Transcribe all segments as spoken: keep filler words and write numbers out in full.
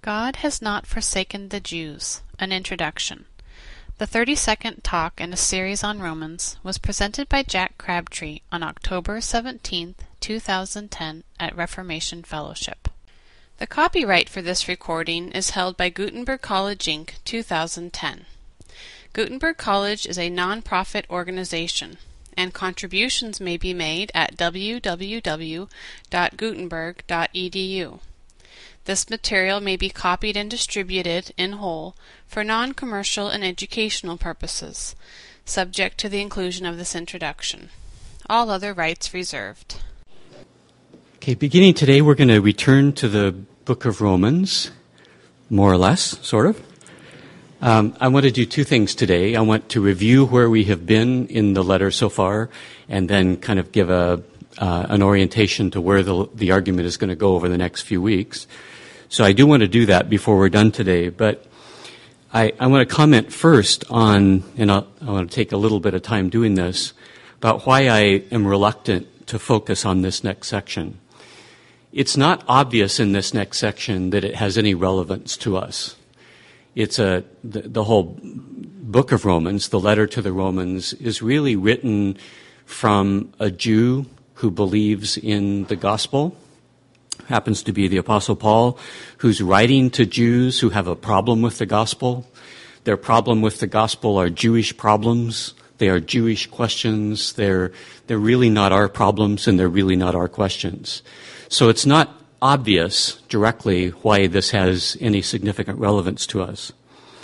God has not forsaken the Jews. An introduction. The thirty-second talk in a series on Romans was presented by Jack Crabtree on October seventeenth, two thousand ten at Reformation Fellowship. The copyright for this recording is held by Gutenberg College, Incorporated, two thousand ten. Gutenberg College is a non-profit organization, and contributions may be made at w w w dot gutenberg dot e d u. This material may be copied and distributed in whole for non-commercial and educational purposes, subject to the inclusion of this introduction. All other rights reserved. Okay, beginning today, we're going to return to the book of Romans, more or less, sort of. Um, I want to do two things today. I want to review where we have been in the letter so far, and then kind of give a uh, an orientation to where the the argument is going to go over the next few weeks. So I do want to do that before we're done today, but I, I want to comment first on, and I'll, I want to take a little bit of time doing this, about why I am reluctant to focus on this next section. It's not obvious in this next section that it has any relevance to us. It's a, the, the whole book of Romans, the letter to the Romans, is really written from a Jew who believes in the gospel, happens to be the Apostle Paul, who's writing to Jews who have a problem with the gospel. Their problem with the gospel are Jewish problems. They are Jewish questions. They're, they're really not our problems, and they're really not our questions. So it's not obvious directly why this has any significant relevance to us.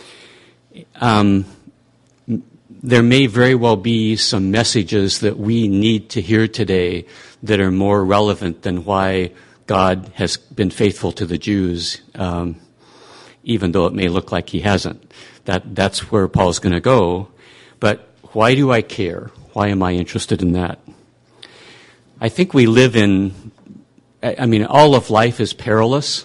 Um, there may very well be some messages that we need to hear today that are more relevant than why God has been faithful to the Jews, um, even though it may look like he hasn't. That, that's where Paul's going to go. But why do I care? Why am I interested in that? I think we live in, I mean, all of life is perilous.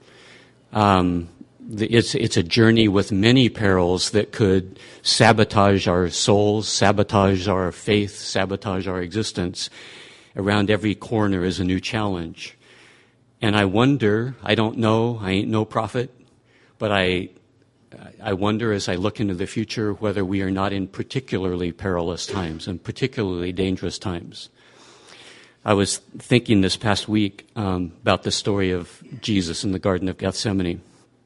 Um, it's, it's a journey with many perils that could sabotage our souls, sabotage our faith, sabotage our existence. Around every corner is a new challenge. And I wonder, I don't know, I ain't no prophet, but I I wonder as I look into the future whether we are not in particularly perilous times and particularly dangerous times. I was thinking this past week um, about the story of Jesus in the Garden of Gethsemane.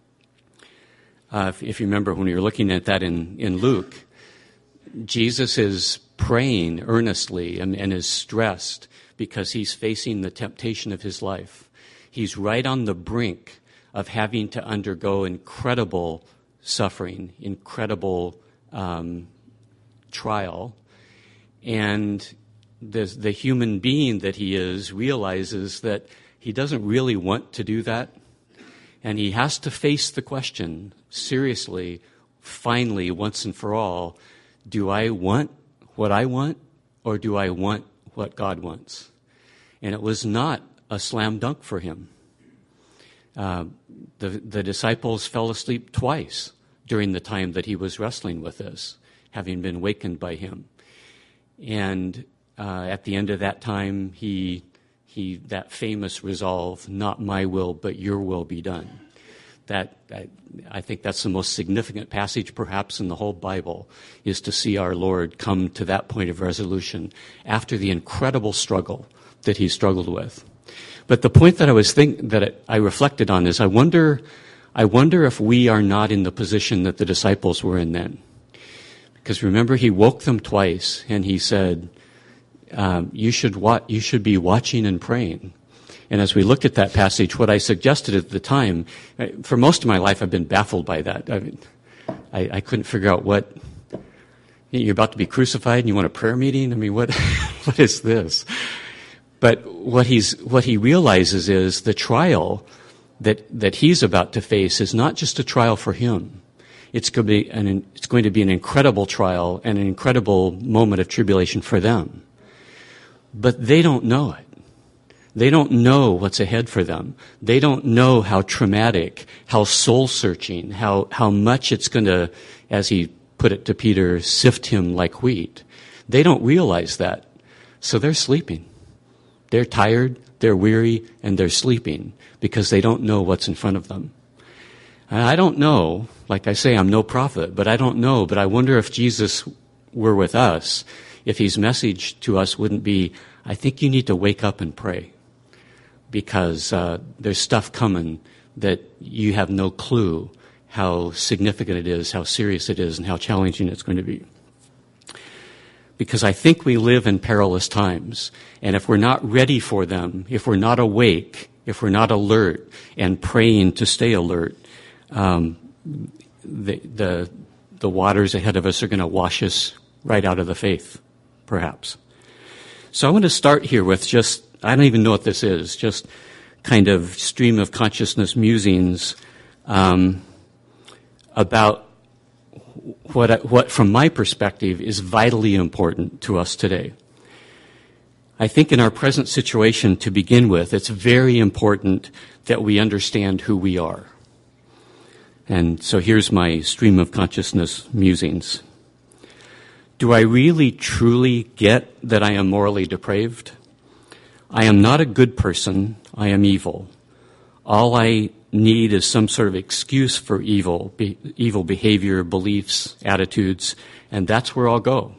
Uh, if, if you remember when we were looking at that in, in Luke, Jesus is praying earnestly and, and is stressed because he's facing the temptation of his life. He's right on the brink of having to undergo incredible suffering, incredible um, trial. And the, the human being that he is realizes that he doesn't really want to do that. And he has to face the question seriously, finally, once and for all, do I want what I want, or do I want what God wants? And it was not a slam dunk for him. Uh, the, the disciples fell asleep twice during the time that he was wrestling with this, having been wakened by him. And uh, at the end of that time, he, he that famous resolve, not my will, but your will be done. That I, I think that's the most significant passage perhaps in the whole Bible, is to see our Lord come to that point of resolution after the incredible struggle that he struggled with. But the point that I was think that I reflected on is I wonder, I wonder if we are not in the position that the disciples were in then. Because remember, he woke them twice and he said, um, "You should wa- you should be watching and praying." And as we looked at that passage, what I suggested at the time, for most of my life, I've been baffled by that. I, mean, I, I couldn't figure out what you're about to be crucified and you want a prayer meeting. I mean, what what is this? But what he's, what he realizes is the trial that, that he's about to face is not just a trial for him. It's going to be an, it's going to be an incredible trial and an incredible moment of tribulation for them. But they don't know it. They don't know what's ahead for them. They don't know how traumatic, how soul-searching, how, how much it's going to, as he put it to Peter, sift him like wheat. They don't realize that. So they're sleeping. They're tired, they're weary, and they're sleeping because they don't know what's in front of them. And I don't know, like I say, I'm no prophet, but I don't know, but I wonder if Jesus were with us, if his message to us wouldn't be, I think you need to wake up and pray, because uh, there's stuff coming that you have no clue how significant it is, how serious it is, and how challenging it's going to be. Because I think we live in perilous times, and if we're not ready for them, if we're not awake, if we're not alert and praying to stay alert, um, the, the the waters ahead of us are going to wash us right out of the faith, perhaps. So I want to start here with just, I don't even know what this is, just kind of stream of consciousness musings um, about what, what, from my perspective, is vitally important to us today. I think in our present situation, to begin with, it's very important that we understand who we are. And so here's my stream of consciousness musings. Do I really, truly get that I am morally depraved? I am not a good person. I am evil. All I need is some sort of excuse for evil, be, evil behavior, beliefs, attitudes, and that's where I'll go.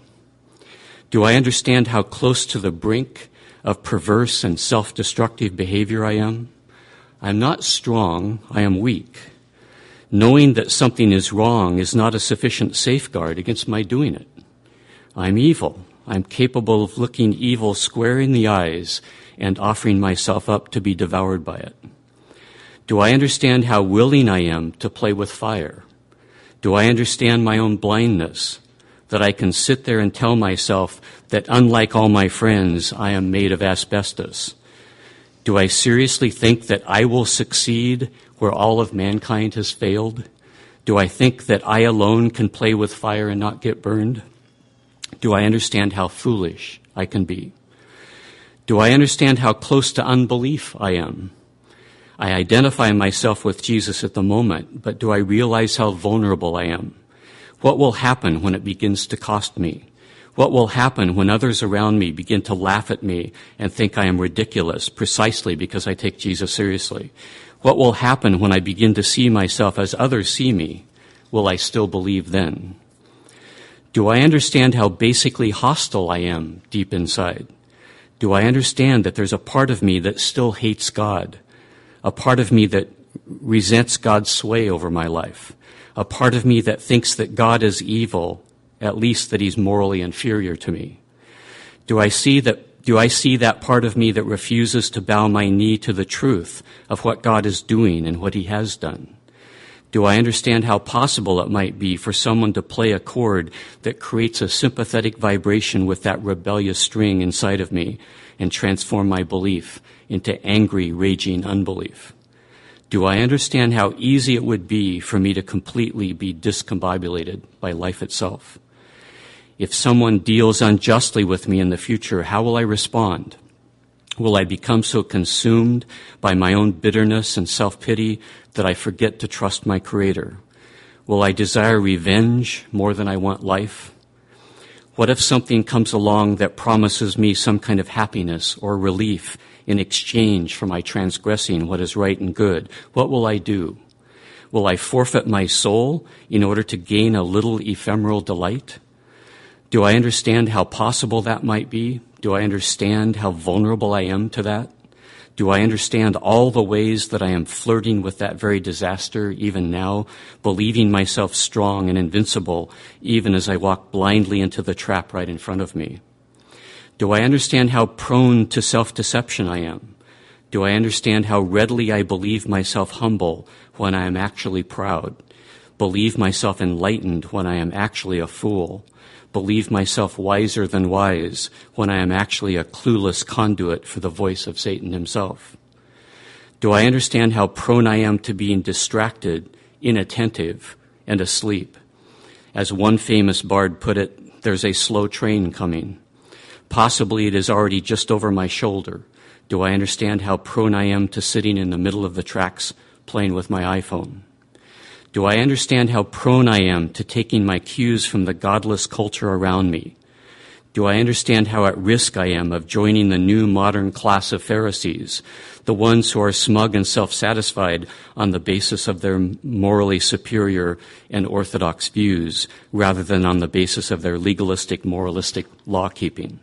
Do I understand how close to the brink of perverse and self-destructive behavior I am? I'm not strong. I am weak. Knowing that something is wrong is not a sufficient safeguard against my doing it. I'm evil. I'm capable of looking evil square in the eyes and offering myself up to be devoured by it. Do I understand how willing I am to play with fire? Do I understand my own blindness, that I can sit there and tell myself that unlike all my friends, I am made of asbestos? Do I seriously think that I will succeed where all of mankind has failed? Do I think that I alone can play with fire and not get burned? Do I understand how foolish I can be? Do I understand how close to unbelief I am? I identify myself with Jesus at the moment, but do I realize how vulnerable I am? What will happen when it begins to cost me? What will happen when others around me begin to laugh at me and think I am ridiculous precisely because I take Jesus seriously? What will happen when I begin to see myself as others see me? Will I still believe then? Do I understand how basically hostile I am deep inside? Do I understand that there's a part of me that still hates God? A part of me that resents God's sway over my life? A part of me that thinks that God is evil, at least that he's morally inferior to me? Do I see that, do I see that part of me that refuses to bow my knee to the truth of what God is doing and what he has done? Do I understand how possible it might be for someone to play a chord that creates a sympathetic vibration with that rebellious string inside of me and transform my belief into angry, raging unbelief? Do I understand how easy it would be for me to completely be discombobulated by life itself? If someone deals unjustly with me in the future, how will I respond? Will I become so consumed by my own bitterness and self-pity that I forget to trust my Creator? Will I desire revenge more than I want life? What if something comes along that promises me some kind of happiness or relief in exchange for my transgressing what is right and good? What will I do? Will I forfeit my soul in order to gain a little ephemeral delight? Do I understand how possible that might be? Do I understand how vulnerable I am to that? Do I understand all the ways that I am flirting with that very disaster even now, believing myself strong and invincible even as I walk blindly into the trap right in front of me? Do I understand how prone to self-deception I am? Do I understand how readily I believe myself humble when I am actually proud? Believe myself enlightened when I am actually a fool? Believe myself wiser than wise when I am actually a clueless conduit for the voice of Satan himself? Do I understand how prone I am to being distracted, inattentive, and asleep? As one famous bard put it, there's a slow train coming. Possibly it is already just over my shoulder. Do I understand how prone I am to sitting in the middle of the tracks playing with my iPhone? Do I understand how prone I am to taking my cues from the godless culture around me? Do I understand how at risk I am of joining the new modern class of Pharisees, the ones who are smug and self-satisfied on the basis of their morally superior and orthodox views, rather than on the basis of their legalistic, moralistic law-keeping?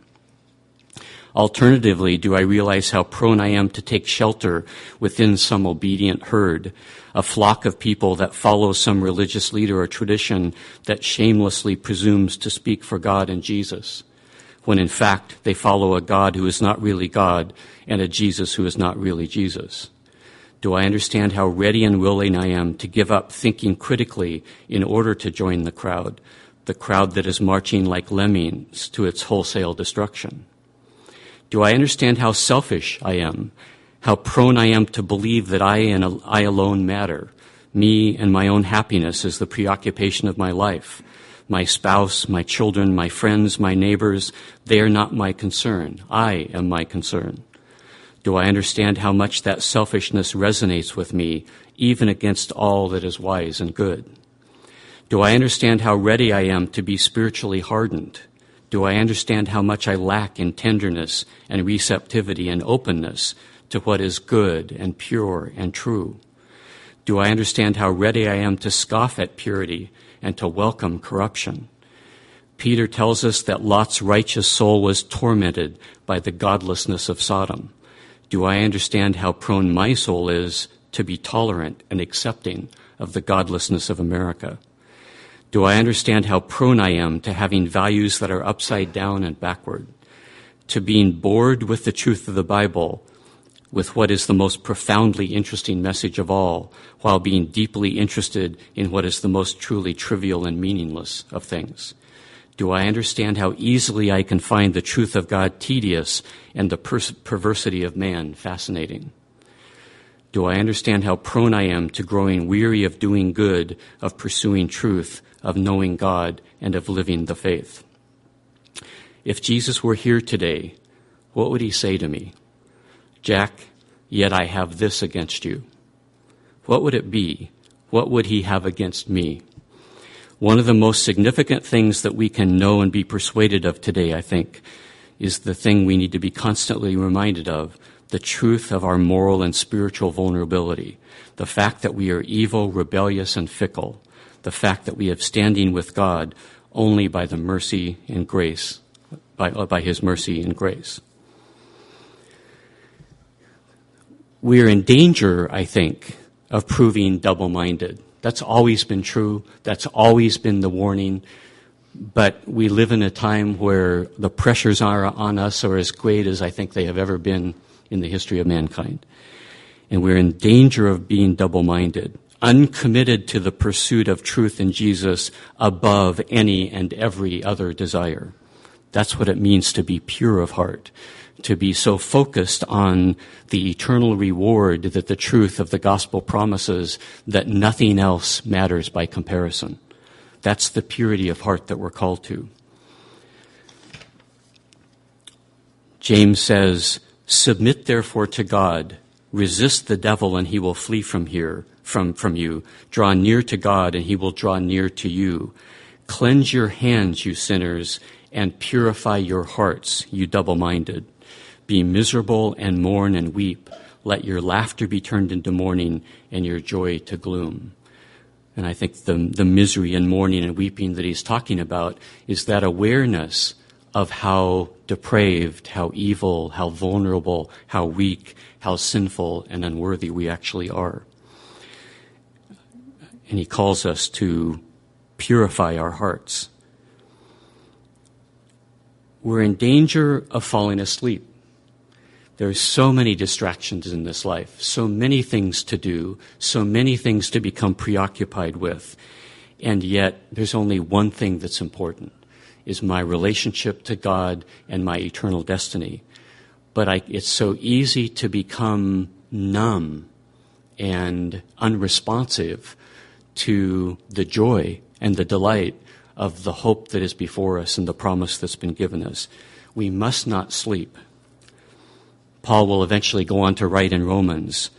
Alternatively, do I realize how prone I am to take shelter within some obedient herd, a flock of people that follow some religious leader or tradition that shamelessly presumes to speak for God and Jesus, when in fact they follow a God who is not really God and a Jesus who is not really Jesus? Do I understand how ready and willing I am to give up thinking critically in order to join the crowd, the crowd that is marching like lemmings to its wholesale destruction? Do I understand how selfish I am, how prone I am to believe that I and I alone matter, me and my own happiness is the preoccupation of my life? My spouse, my children, my friends, my neighbors, they are not my concern. I am my concern. Do I understand how much that selfishness resonates with me, even against all that is wise and good? Do I understand how ready I am to be spiritually hardened? Do I understand how much I lack in tenderness and receptivity and openness to what is good and pure and true? Do I understand how ready I am to scoff at purity and to welcome corruption? Peter tells us that Lot's righteous soul was tormented by the godlessness of Sodom. Do I understand how prone my soul is to be tolerant and accepting of the godlessness of America? Do I understand how prone I am to having values that are upside down and backward, to being bored with the truth of the Bible, with what is the most profoundly interesting message of all, while being deeply interested in what is the most truly trivial and meaningless of things? Do I understand how easily I can find the truth of God tedious and the per- perversity of man fascinating? Do I understand how prone I am to growing weary of doing good, of pursuing truth, of knowing God, and of living the faith? If Jesus were here today, what would he say to me? Jack, yet I have this against you. What would it be? What would he have against me? One of the most significant things that we can know and be persuaded of today, I think, is the thing we need to be constantly reminded of, the truth of our moral and spiritual vulnerability, the fact that we are evil, rebellious, and fickle, the fact that we have standing with God only by the mercy and grace, by, by his mercy and grace. We are in danger, I think, of proving double-minded. That's always been true. That's always been the warning. But we live in a time where the pressures are on us are as great as I think they have ever been in the history of mankind. And we're in danger of being double-minded, uncommitted to the pursuit of truth in Jesus above any and every other desire. That's what it means to be pure of heart, to be so focused on the eternal reward that the truth of the gospel promises that nothing else matters by comparison. That's the purity of heart that we're called to. James says, "Submit therefore to God, resist the devil and he will flee from here, from, from you. Draw near to God and he will draw near to you. Cleanse your hands, you sinners, and purify your hearts, you double-minded. Be miserable and mourn and weep. Let your laughter be turned into mourning and your joy to gloom." And I think the, the misery and mourning and weeping that he's talking about is that awareness of how depraved, how evil, how vulnerable, how weak, how sinful and unworthy we actually are. And he calls us to purify our hearts. We're in danger of falling asleep. There's so many distractions in this life, so many things to do, so many things to become preoccupied with. And yet there's only one thing that's important, is my relationship to God and my eternal destiny. But I, it's so easy to become numb and unresponsive to the joy and the delight of the hope that is before us and the promise that's been given us. We must not sleep. Paul will eventually go on to write in Romans,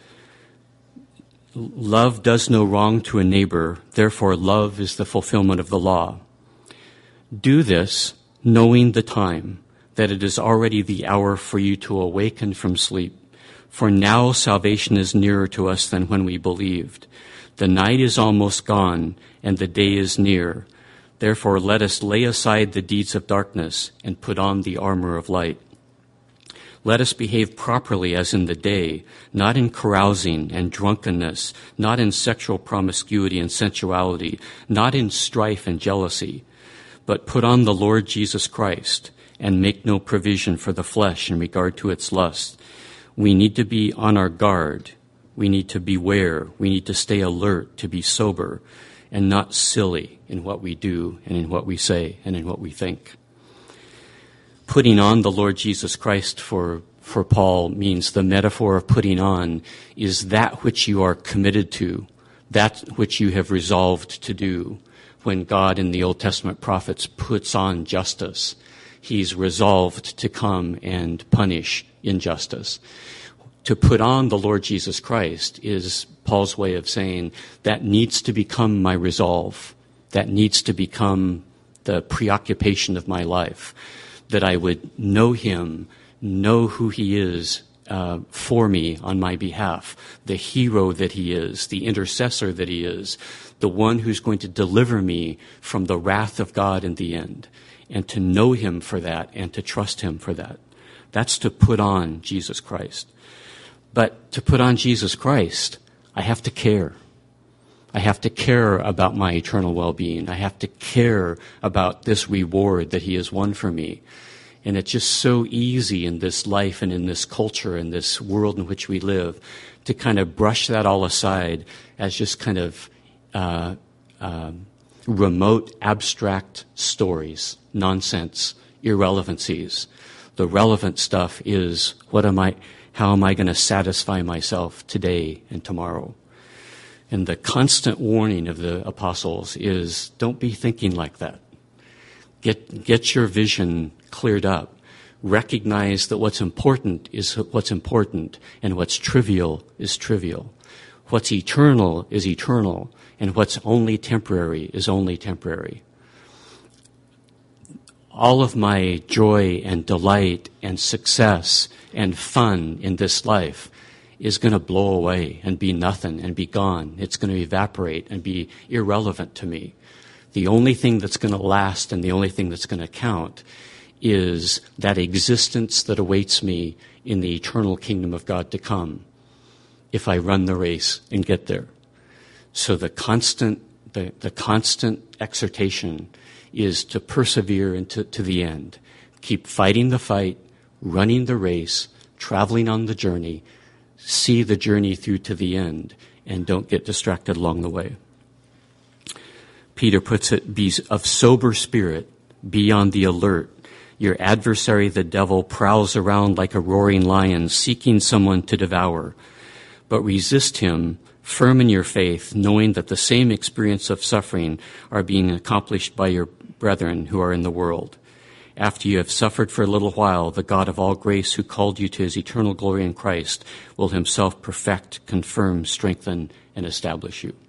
"Love does no wrong to a neighbor, therefore love is the fulfillment of the law. Do this knowing the time, that it is already the hour for you to awaken from sleep. For now salvation is nearer to us than when we believed. The night is almost gone, and the day is near. Therefore let us lay aside the deeds of darkness and put on the armor of light. Let us behave properly as in the day, not in carousing and drunkenness, not in sexual promiscuity and sensuality, not in strife and jealousy, but put on the Lord Jesus Christ and make no provision for the flesh in regard to its lusts. We need to be on our guard. We need to beware. We need to stay alert, to be sober, and not silly in what we do and in what we say and in what we think. Putting on the Lord Jesus Christ for, for Paul means the metaphor of putting on is that which you are committed to, that which you have resolved to do. When God in the Old Testament prophets puts on justice, he's resolved to come and punish injustice. To put on the Lord Jesus Christ is Paul's way of saying that needs to become my resolve. That needs to become the preoccupation of my life. That I would know him, know who he is uh, for me on my behalf, the hero that he is, the intercessor that he is, the one who's going to deliver me from the wrath of God in the end, and to know him for that and to trust him for that. That's to put on Jesus Christ. But to put on Jesus Christ, I have to care. I have to care about my eternal well-being. I have to care about this reward that he has won for me. And it's just so easy in this life and in this culture and this world in which we live to kind of brush that all aside as just kind of uh, uh, remote, abstract stories, nonsense, irrelevancies. The relevant stuff is what am I, how am I going to satisfy myself today and tomorrow? And the constant warning of the apostles is don't be thinking like that. Get, get your vision cleared up. Recognize that what's important is what's important and what's trivial is trivial. What's eternal is eternal and what's only temporary is only temporary. All of my joy and delight and success and fun in this life is going to blow away and be nothing and be gone. It's going to evaporate and be irrelevant to me. The only thing that's going to last and the only thing that's going to count is that existence that awaits me in the eternal kingdom of God to come if I run the race and get there. So the constant, the, the constant exhortation is to persevere into to the end. Keep fighting the fight, running the race, traveling on the journey, see the journey through to the end, and don't get distracted along the way. Peter puts it, be of sober spirit, be on the alert. Your adversary, the devil, prowls around like a roaring lion, seeking someone to devour. But resist him, firm in your faith, knowing that the same experience of suffering are being accomplished by your brethren who are in the world. After you have suffered for a little while, the God of all grace who called you to his eternal glory in Christ will himself perfect, confirm, strengthen, and establish you.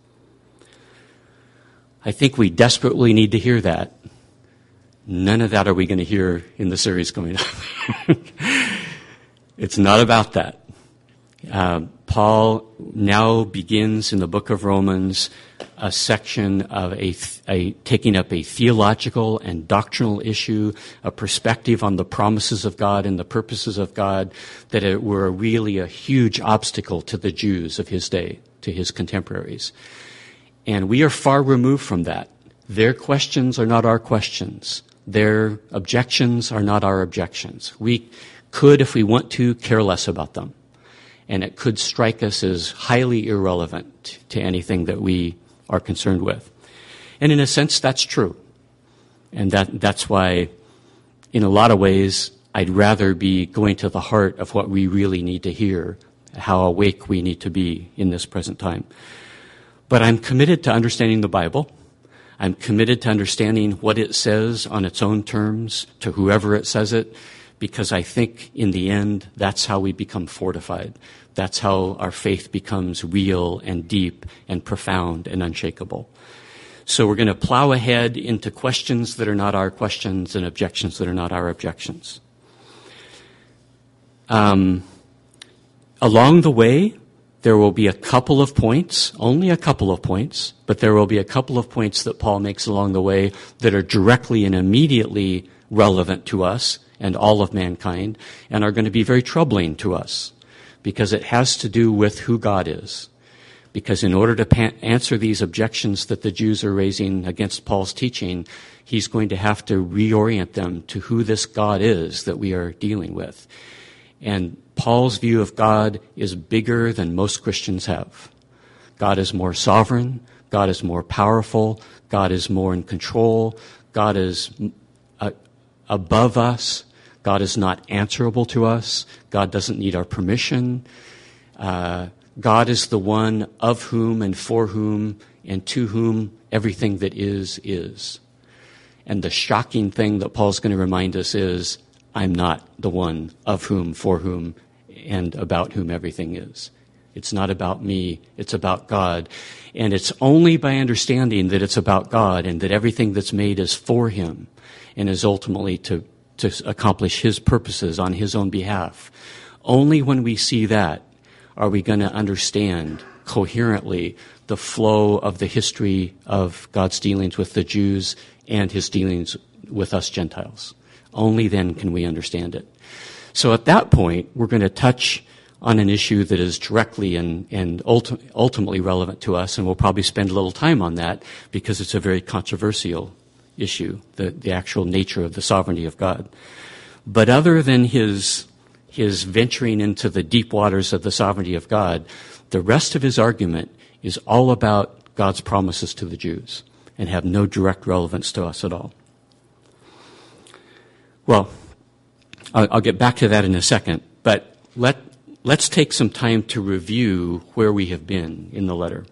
I think we desperately need to hear that. None of that are we going to hear in the series coming up. It's not about that. Uh, Paul now begins in the book of Romans a section of a, a taking up a theological and doctrinal issue, a perspective on the promises of God and the purposes of God that it were really a huge obstacle to the Jews of his day, to his contemporaries. And we are far removed from that. Their questions are not our questions. Their objections are not our objections. We could, if we want to, care less about them. And it could strike us as highly irrelevant to anything that we are concerned with. And in a sense, that's true. And that that's why, in a lot of ways, I'd rather be going to the heart of what we really need to hear, how awake we need to be in this present time. But I'm committed to understanding the Bible. I'm committed to understanding what it says on its own terms to whoever it says it, because I think in the end, that's how we become fortified. That's how our faith becomes real and deep and profound and unshakable. So we're going to plow ahead into questions that are not our questions and objections that are not our objections. Um, along the way, there will be a couple of points, only a couple of points, but there will be a couple of points that Paul makes along the way that are directly and immediately relevant to us and all of mankind, and are going to be very troubling to us, because it has to do with who God is. Because in order to pa- answer these objections that the Jews are raising against Paul's teaching, he's going to have to reorient them to who this God is that we are dealing with. And Paul's view of God is bigger than most Christians have. God is more sovereign. God is more powerful. God is more in control. God is uh, above us. God is not answerable to us. God doesn't need our permission. Uh, God is the one of whom and for whom and to whom everything that is, is. And the shocking thing that Paul's going to remind us is, I'm not the one of whom, for whom, and about whom everything is. It's not about me. It's about God. And it's only by understanding that it's about God and that everything that's made is for Him and is ultimately to, to accomplish His purposes on His own behalf. Only when we see that are we going to understand coherently the flow of the history of God's dealings with the Jews and His dealings with us Gentiles. Only then can we understand it. So at that point, we're going to touch on an issue that is directly and, and ulti- ultimately relevant to us, and we'll probably spend a little time on that because it's a very controversial issue, the, the actual nature of the sovereignty of God. But other than his, his venturing into the deep waters of the sovereignty of God, the rest of his argument is all about God's promises to the Jews and have no direct relevance to us at all. Well, I'll get back to that in a second, but let, let's take some time to review where we have been in the letter.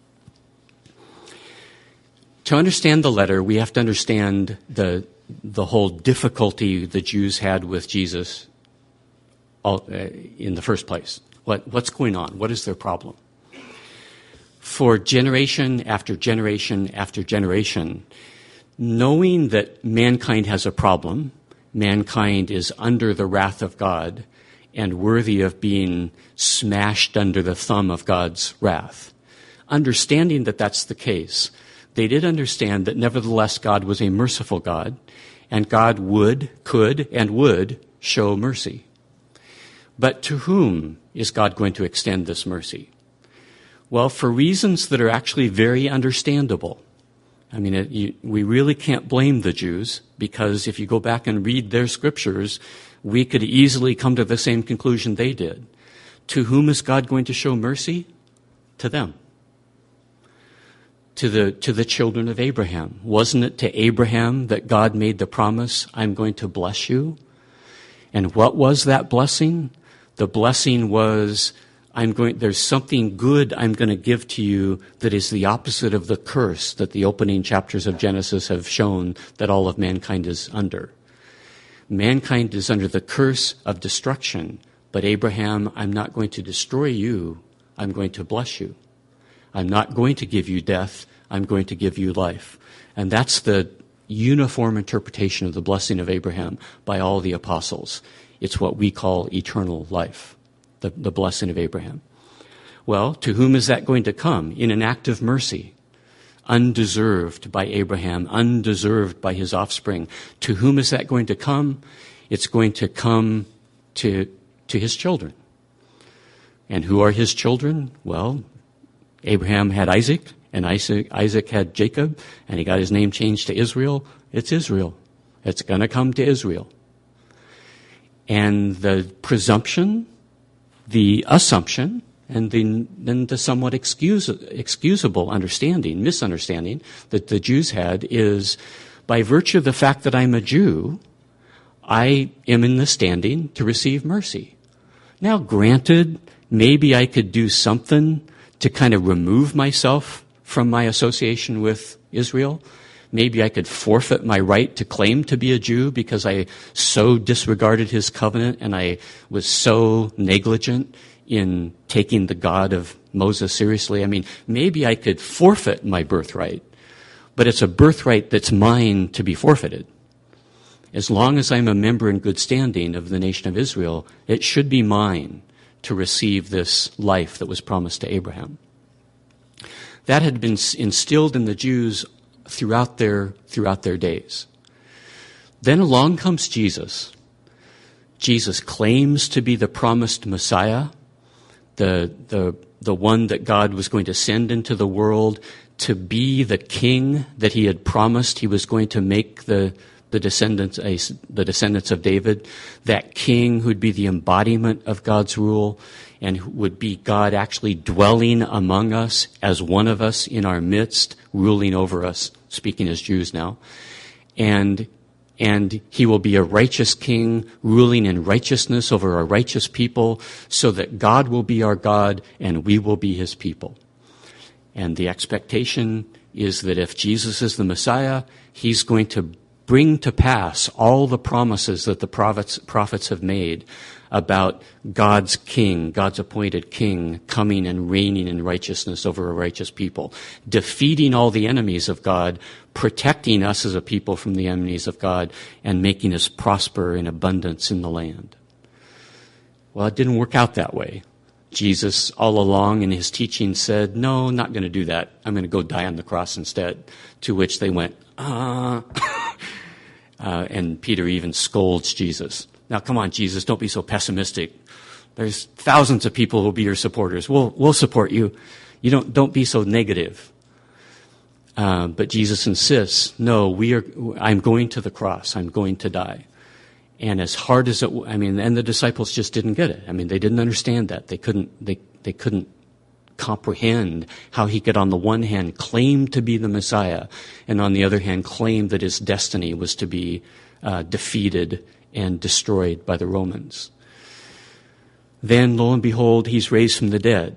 To understand the letter, we have to understand the, the whole difficulty the Jews had with Jesus all, uh, in the first place. What, what's going on? What is their problem? For generation after generation after generation, knowing that mankind has a problem, mankind is under the wrath of God and worthy of being smashed under the thumb of God's wrath. Understanding that that's the case, they did understand that nevertheless God was a merciful God, and God would, could, and would show mercy. But to whom is God going to extend this mercy? Well, for reasons that are actually very understandable. I mean, it, you, we really can't blame the Jews, because if you go back and read their scriptures, we could easily come to the same conclusion they did. To whom is God going to show mercy? To them. To the, to the children of Abraham. Wasn't it to Abraham that God made the promise, I'm going to bless you? And what was that blessing? The blessing was, I'm going, there's something good I'm going to give to you that is the opposite of the curse that the opening chapters of Genesis have shown that all of mankind is under. Mankind is under the curse of destruction, but Abraham, I'm not going to destroy you, I'm going to bless you. I'm not going to give you death, I'm going to give you life. And that's the uniform interpretation of the blessing of Abraham by all the apostles. It's what we call eternal life. The, the blessing of Abraham. Well, to whom is that going to come? In an act of mercy, undeserved by Abraham, undeserved by his offspring. To whom is that going to come? It's going to come to, to his children. And who are his children? Well, Abraham had Isaac, and Isaac, Isaac had Jacob, and he got his name changed to Israel. It's Israel. It's going to come to Israel. And the presumption, the assumption, and the, then the somewhat excuse, excusable understanding, misunderstanding that the Jews had is, by virtue of the fact that I'm a Jew, I am in the standing to receive mercy. Now, granted, maybe I could do something to kind of remove myself from my association with Israel. Maybe I could forfeit my right to claim to be a Jew because I so disregarded his covenant and I was so negligent in taking the God of Moses seriously. I mean, maybe I could forfeit my birthright. but it's a birthright that's mine to be forfeited. As long as I'm a member in good standing of the nation of Israel, it should be mine to receive this life that was promised to Abraham. That had been instilled in the Jews throughout their, throughout their days. Then along comes Jesus. Jesus claims to be the promised Messiah, the, the, the one that God was going to send into the world to be the king that he had promised he was going to make the the descendants, the descendants of David, that king who'd be the embodiment of God's rule and would be God actually dwelling among us as one of us in our midst, ruling over us, speaking as Jews now. And, and he will be a righteous king, ruling in righteousness over a righteous people, so that God will be our God and we will be his people. And the expectation is that if Jesus is the Messiah, he's going to bring to pass all the promises that the prophets, prophets have made about God's king, God's appointed king, coming and reigning in righteousness over a righteous people, defeating all the enemies of God, protecting us as a people from the enemies of God, and making us prosper in abundance in the land. Well, it didn't work out that way. Jesus, all along in his teaching, said, no, not going to do that. I'm going to go die on the cross instead. To which they went, ah. Uh, and Peter even scolds Jesus. Now, come on, Jesus, don't be so pessimistic. There's thousands of people who will be your supporters. We'll, we'll support you. You don't, don't be so negative. Uh, but Jesus insists, no, we are, I'm going to the cross. I'm going to die. And as hard as it, I mean, and the disciples just didn't get it. I mean, they didn't understand that. They couldn't, they, they couldn't comprehend how he could on the one hand claim to be the Messiah and on the other hand claim that his destiny was to be uh, defeated and destroyed by the Romans. Then lo and behold, he's raised from the dead,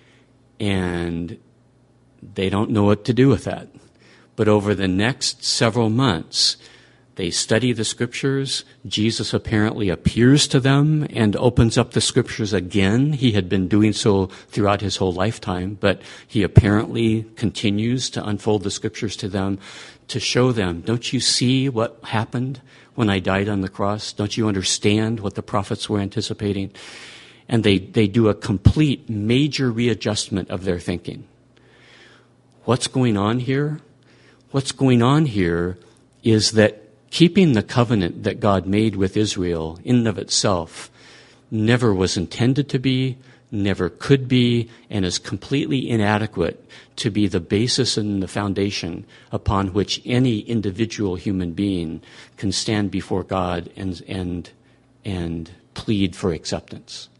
and they don't know what to do with that. But over the next several months, they study the scriptures. Jesus apparently appears to them and opens up the scriptures again. He had been doing so throughout his whole lifetime, but he apparently continues to unfold the scriptures to them to show them, don't you see what happened when I died on the cross? Don't you understand what the prophets were anticipating? And they, they do a complete major readjustment of their thinking. What's going on here? What's going on here is that keeping the covenant that God made with Israel in and of itself never was intended to be, never could be, and is completely inadequate to be the basis and the foundation upon which any individual human being can stand before God and, and, and plead for acceptance.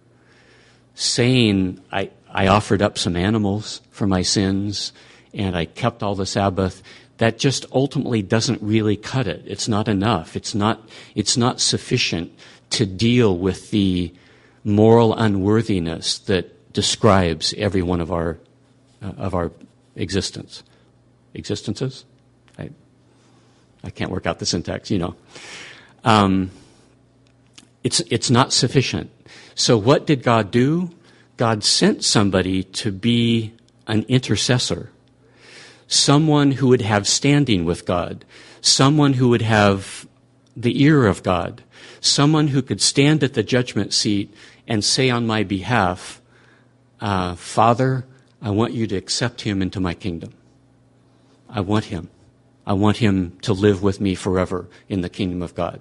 Saying, I, I offered up some animals for my sins and I kept all the Sabbath, that just ultimately doesn't really cut it. It's not enough. It's not, it's not sufficient to deal with the moral unworthiness that describes every one of our, uh, of our existence. Existences? I, I can't work out the syntax, you know. Um, it's, it's not sufficient. So what did God do? God sent somebody to be an intercessor. Someone who would have standing with God, someone who would have the ear of God, someone who could stand at the judgment seat and say on my behalf, uh, Father, I want you to accept him into my kingdom. I want him. I want him to live with me forever in the kingdom of God.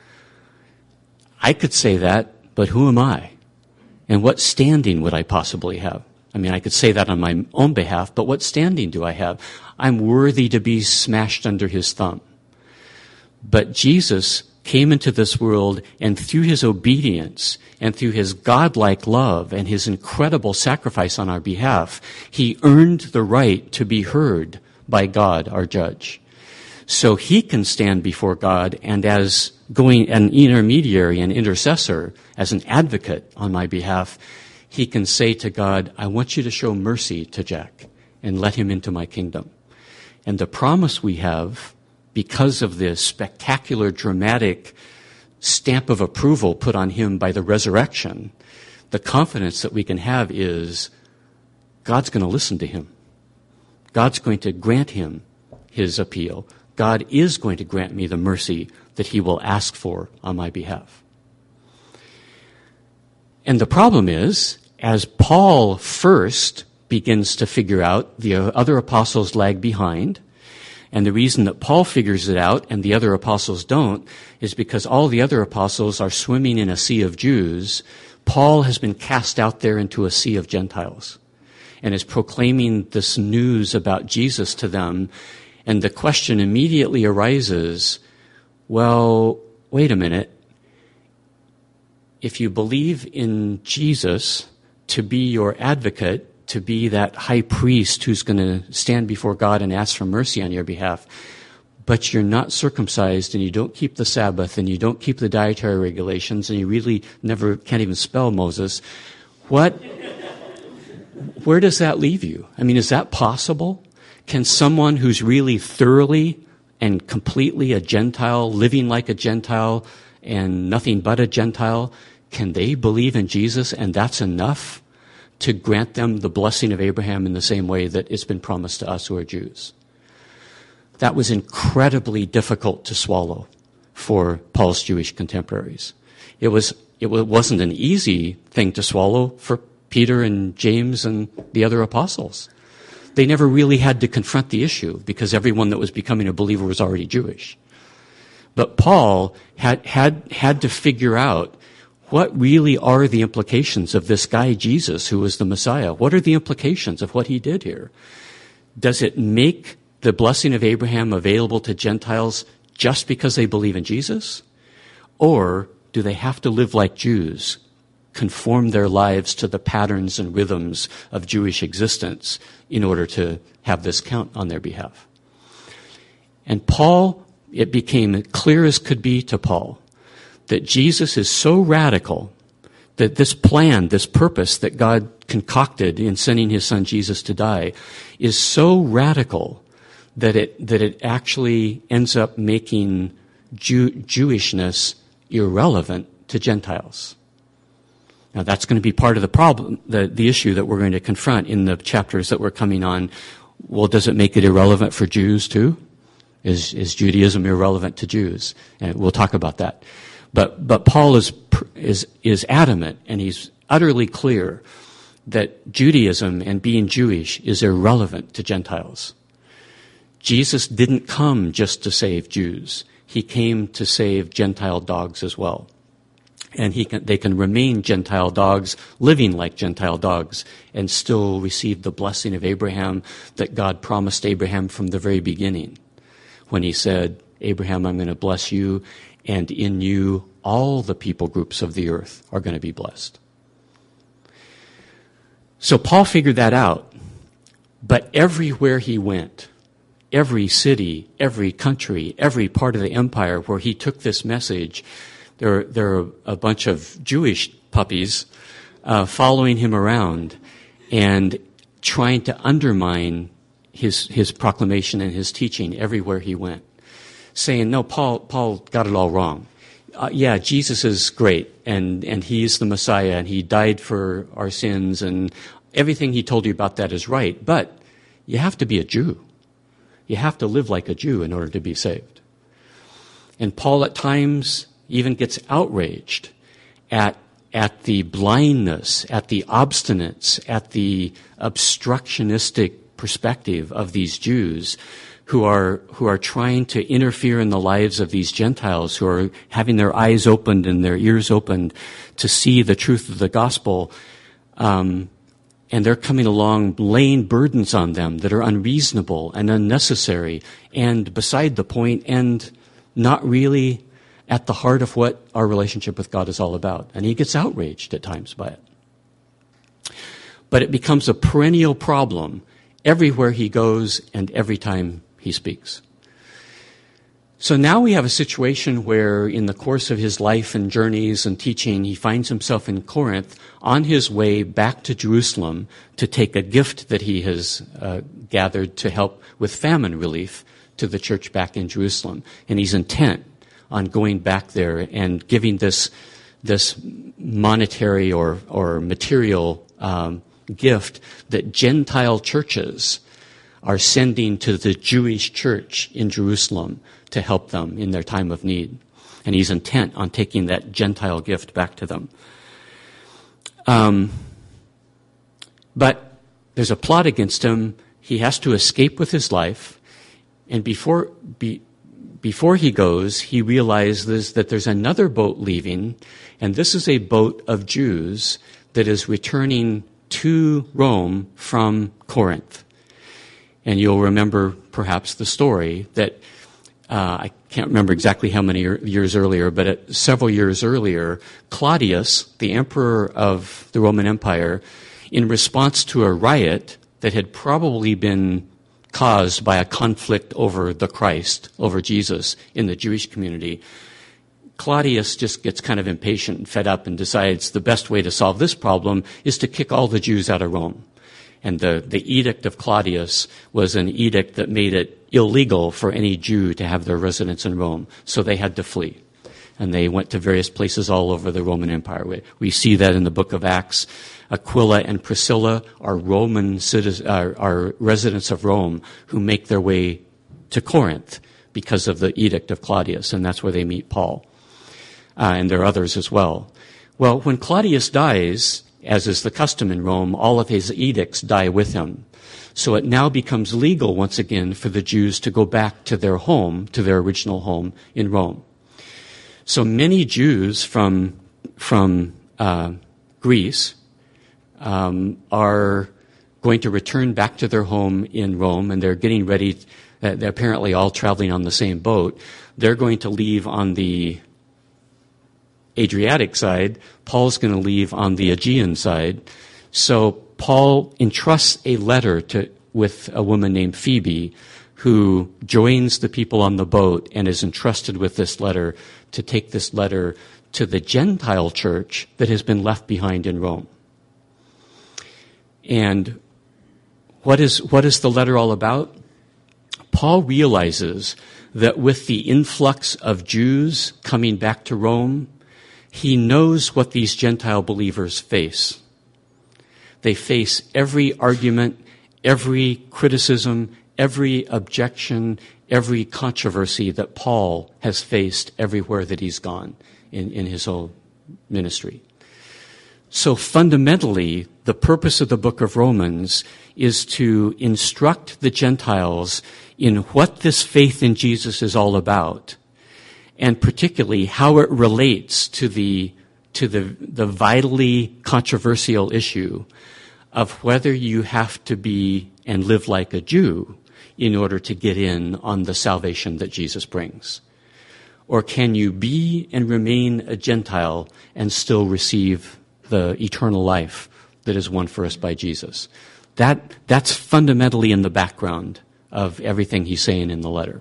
I could say that, but who am I? And what standing would I possibly have? I mean, I could say that on my own behalf, but what standing do I have? I'm worthy to be smashed under his thumb. But Jesus came into this world, and through his obedience and through his godlike love and his incredible sacrifice on our behalf, he earned the right to be heard by God, our judge. So he can stand before God and as going an intermediary, an intercessor, as an advocate on my behalf, he can say to God, I want you to show mercy to Jack and let him into my kingdom. And the promise we have, because of this spectacular, dramatic stamp of approval put on him by the resurrection, the confidence that we can have is God's going to listen to him. God's going to grant him his appeal. God is going to grant me the mercy that he will ask for on my behalf. And the problem is, as Paul first begins to figure out, the other apostles lag behind. And the reason that Paul figures it out and the other apostles don't is because all the other apostles are swimming in a sea of Jews. Paul has been cast out there into a sea of Gentiles and is proclaiming this news about Jesus to them. And the question immediately arises, well, wait a minute. If you believe in Jesus to be your advocate, to be that high priest who's going to stand before God and ask for mercy on your behalf, but you're not circumcised and you don't keep the Sabbath and you don't keep the dietary regulations and you really never can't even spell Moses, what, where does that leave you? I mean, is that possible? Can someone who's really thoroughly and completely a Gentile, living like a Gentile and nothing but a Gentile, can they believe in Jesus and that's enough to grant them the blessing of Abraham in the same way that it's been promised to us who are Jews? That was incredibly difficult to swallow for Paul's Jewish contemporaries. It was, it wasn't an easy thing to swallow for Peter and James and the other apostles. They never really had to confront the issue because everyone that was becoming a believer was already Jewish. But Paul had, had, had to figure out what really are the implications of this guy Jesus who was the Messiah? What are the implications of what he did here? Does it make the blessing of Abraham available to Gentiles just because they believe in Jesus? Or do they have to live like Jews, conform their lives to the patterns and rhythms of Jewish existence in order to have this count on their behalf? And Paul, it became clear as could be to Paul that Jesus is so radical that this plan, this purpose that God concocted in sending his son Jesus to die is so radical that it that it actually ends up making Jew, Jewishness irrelevant to Gentiles. Now that's going to be part of the problem, the, the issue that we're going to confront in the chapters that we're coming on. Well, does it make it irrelevant for Jews too? Is, is Judaism irrelevant to Jews? And we'll talk about that. But, but Paul is, is, is adamant and he's utterly clear that Judaism and being Jewish is irrelevant to Gentiles. Jesus didn't come just to save Jews. He came to save Gentile dogs as well. And he can, they can remain Gentile dogs, living like Gentile dogs, and still receive the blessing of Abraham that God promised Abraham from the very beginning, when he said, Abraham, I'm going to bless you, and in you all the people groups of the earth are going to be blessed. So Paul figured that out, but everywhere he went, every city, every country, every part of the empire where he took this message, there, there are a bunch of Jewish puppies uh, following him around and trying to undermine his his proclamation and his teaching everywhere he went, saying, no, Paul Paul got it all wrong. Uh, yeah, Jesus is great, and, and he's the Messiah, and he died for our sins, and everything he told you about that is right, but you have to be a Jew. You have to live like a Jew in order to be saved. And Paul at times even gets outraged at at the blindness, at the obstinance, at the obstructionistic perspective of these Jews who are who are trying to interfere in the lives of these Gentiles, who are having their eyes opened and their ears opened to see the truth of the gospel. Um, and they're coming along laying burdens on them that are unreasonable and unnecessary and beside the point and not really at the heart of what our relationship with God is all about. And he gets outraged at times by it. But it becomes a perennial problem everywhere he goes and every time he speaks. So now we have a situation where in the course of his life and journeys and teaching, he finds himself in Corinth on his way back to Jerusalem to take a gift that he has uh, gathered to help with famine relief to the church back in Jerusalem. And he's intent on going back there and giving this this monetary or, or material um, gift that Gentile churches are sending to the Jewish church in Jerusalem to help them in their time of need. And he's intent on taking that Gentile gift back to them. Um, but there's a plot against him. He has to escape with his life. And before, be, before he goes, he realizes that there's another boat leaving, and this is a boat of Jews that is returning to Rome from Corinth. And you'll remember perhaps the story that uh, I can't remember exactly how many years earlier, but at, several years earlier, Claudius, the emperor of the Roman Empire, in response to a riot that had probably been caused by a conflict over the Christ, over Jesus in the Jewish community, Claudius just gets kind of impatient and fed up and decides the best way to solve this problem is to kick all the Jews out of Rome. And the, the edict of Claudius was an edict that made it illegal for any Jew to have their residence in Rome. So they had to flee. And they went to various places all over the Roman Empire. We, we see that in the book of Acts. Aquila and Priscilla are Roman citizens, are, are residents of Rome who make their way to Corinth because of the edict of Claudius. And that's where they meet Paul. Uh, and there are others as well. Well, when Claudius dies, as is the custom in Rome, all of his edicts die with him. So it now becomes legal once again for the Jews to go back to their home, to their original home in Rome. So many Jews from from uh, Greece um, are going to return back to their home in Rome, and they're getting ready. Uh, they're apparently all traveling on the same boat. They're going to leave on the Adriatic side. Paul's going to leave on the Aegean side. So Paul entrusts a letter to with a woman named Phoebe, who joins the people on the boat and is entrusted with this letter to take this letter to the Gentile church that has been left behind in Rome. And what is what is the letter all about? Paul realizes that with the influx of Jews coming back to Rome, he knows what these Gentile believers face. They face every argument, every criticism, every objection, every controversy that Paul has faced everywhere that he's gone in, in his whole ministry. So fundamentally, the purpose of the book of Romans is to instruct the Gentiles in what this faith in Jesus is all about, and particularly how it relates to the to the, the vitally controversial issue of whether you have to be and live like a Jew in order to get in on the salvation that Jesus brings. Or can you be and remain a Gentile and still receive the eternal life that is won for us by Jesus? That that's fundamentally in the background of everything he's saying in the letter.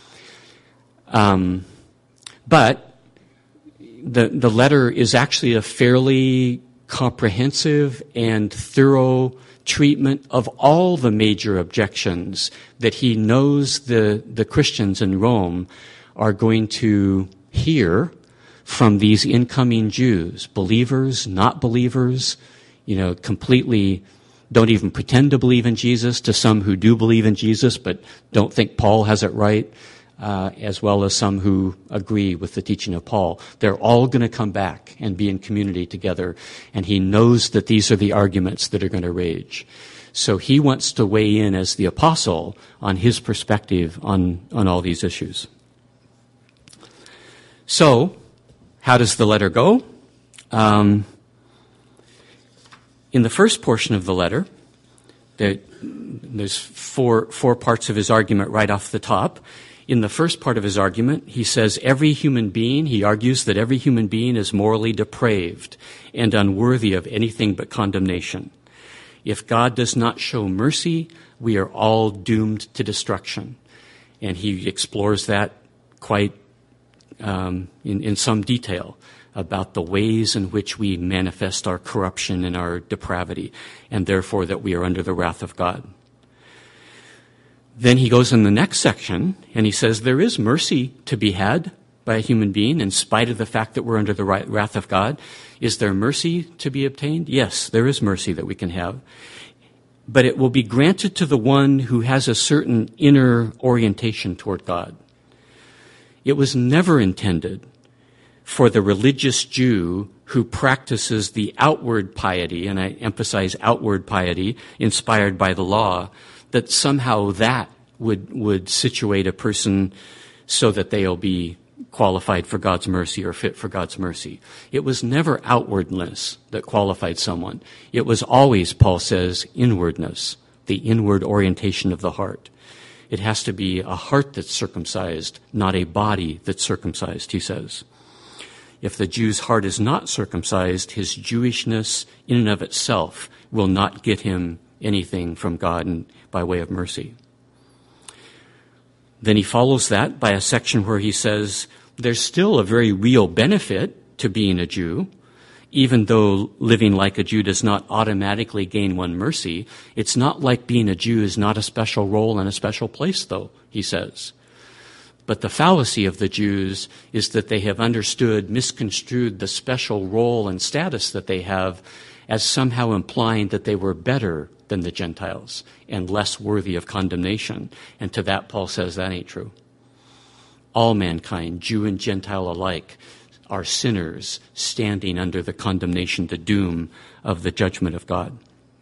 Um, but the the letter is actually a fairly comprehensive and thorough treatment of all the major objections that he knows the, the Christians in Rome are going to hear from these incoming Jews, believers, not believers, you know, completely don't even pretend to believe in Jesus, to some who do believe in Jesus but don't think Paul has it right, uh, as well as some who agree with the teaching of Paul. They're all going to come back and be in community together, and he knows that these are the arguments that are going to rage. So he wants to weigh in as the apostle on his perspective on, on all these issues. So, how does the letter go? Um, in the first portion of the letter, there, there's four, four parts of his argument right off the top. In the first part of his argument, he says every human being, he argues that every human being is morally depraved and unworthy of anything but condemnation. If God does not show mercy, we are all doomed to destruction. And he explores that quite um, in, in some detail about the ways in which we manifest our corruption and our depravity, and therefore that we are under the wrath of God. Then he goes in the next section, and he says there is mercy to be had by a human being in spite of the fact that we're under the wrath of God. Is there mercy to be obtained? Yes, there is mercy that we can have. but it will be granted to the one who has a certain inner orientation toward God. It was never intended for the religious Jew who practices the outward piety, and I emphasize outward piety, inspired by the law, that somehow that would, would situate a person so that they'll be qualified for God's mercy or fit for God's mercy. It was never outwardness that qualified someone. It was always, Paul says, inwardness, the inward orientation of the heart. It has to be a heart that's circumcised, not a body that's circumcised, he says. If the Jew's heart is not circumcised, his Jewishness in and of itself will not get him anything from God and by way of mercy. Then he follows that by a section where he says there's still a very real benefit to being a Jew, even though living like a Jew does not automatically gain one mercy. It's not like being a Jew is not a special role and a special place, though, he says. But the fallacy of the Jews is that they have understood, misconstrued the special role and status that they have as somehow implying that they were better than the Gentiles and less worthy of condemnation. And to that, Paul says that ain't true. All mankind, Jew and Gentile alike, are sinners standing under the condemnation, the doom of the judgment of God.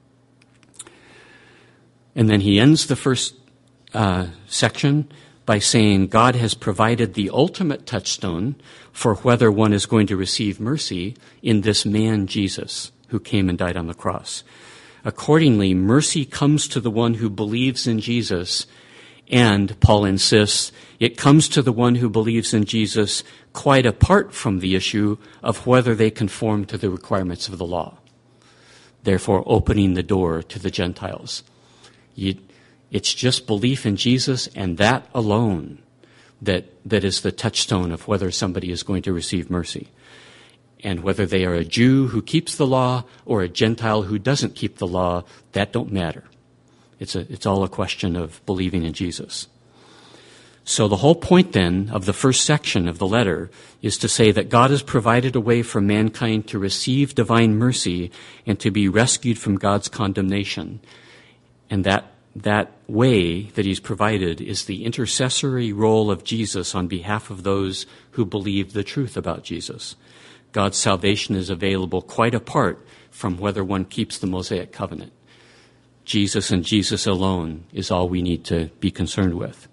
And then he ends the first uh, section by saying God has provided the ultimate touchstone for whether one is going to receive mercy in this man Jesus who came and died on the cross. Accordingly, mercy comes to the one who believes in Jesus, and, Paul insists, it comes to the one who believes in Jesus quite apart from the issue of whether they conform to the requirements of the law, therefore opening the door to the Gentiles. You, it's just belief in Jesus and that alone that, that is the touchstone of whether somebody is going to receive mercy. And whether they are a Jew who keeps the law or a Gentile who doesn't keep the law, that don't matter. It's a, it's all a question of believing in Jesus. So the whole point then of the first section of the letter is to say that God has provided a way for mankind to receive divine mercy and to be rescued from God's condemnation. And that, that way that he's provided is the intercessory role of Jesus on behalf of those who believe the truth about Jesus. God's salvation is available quite apart from whether one keeps the Mosaic covenant. Jesus and Jesus alone is all we need to be concerned with.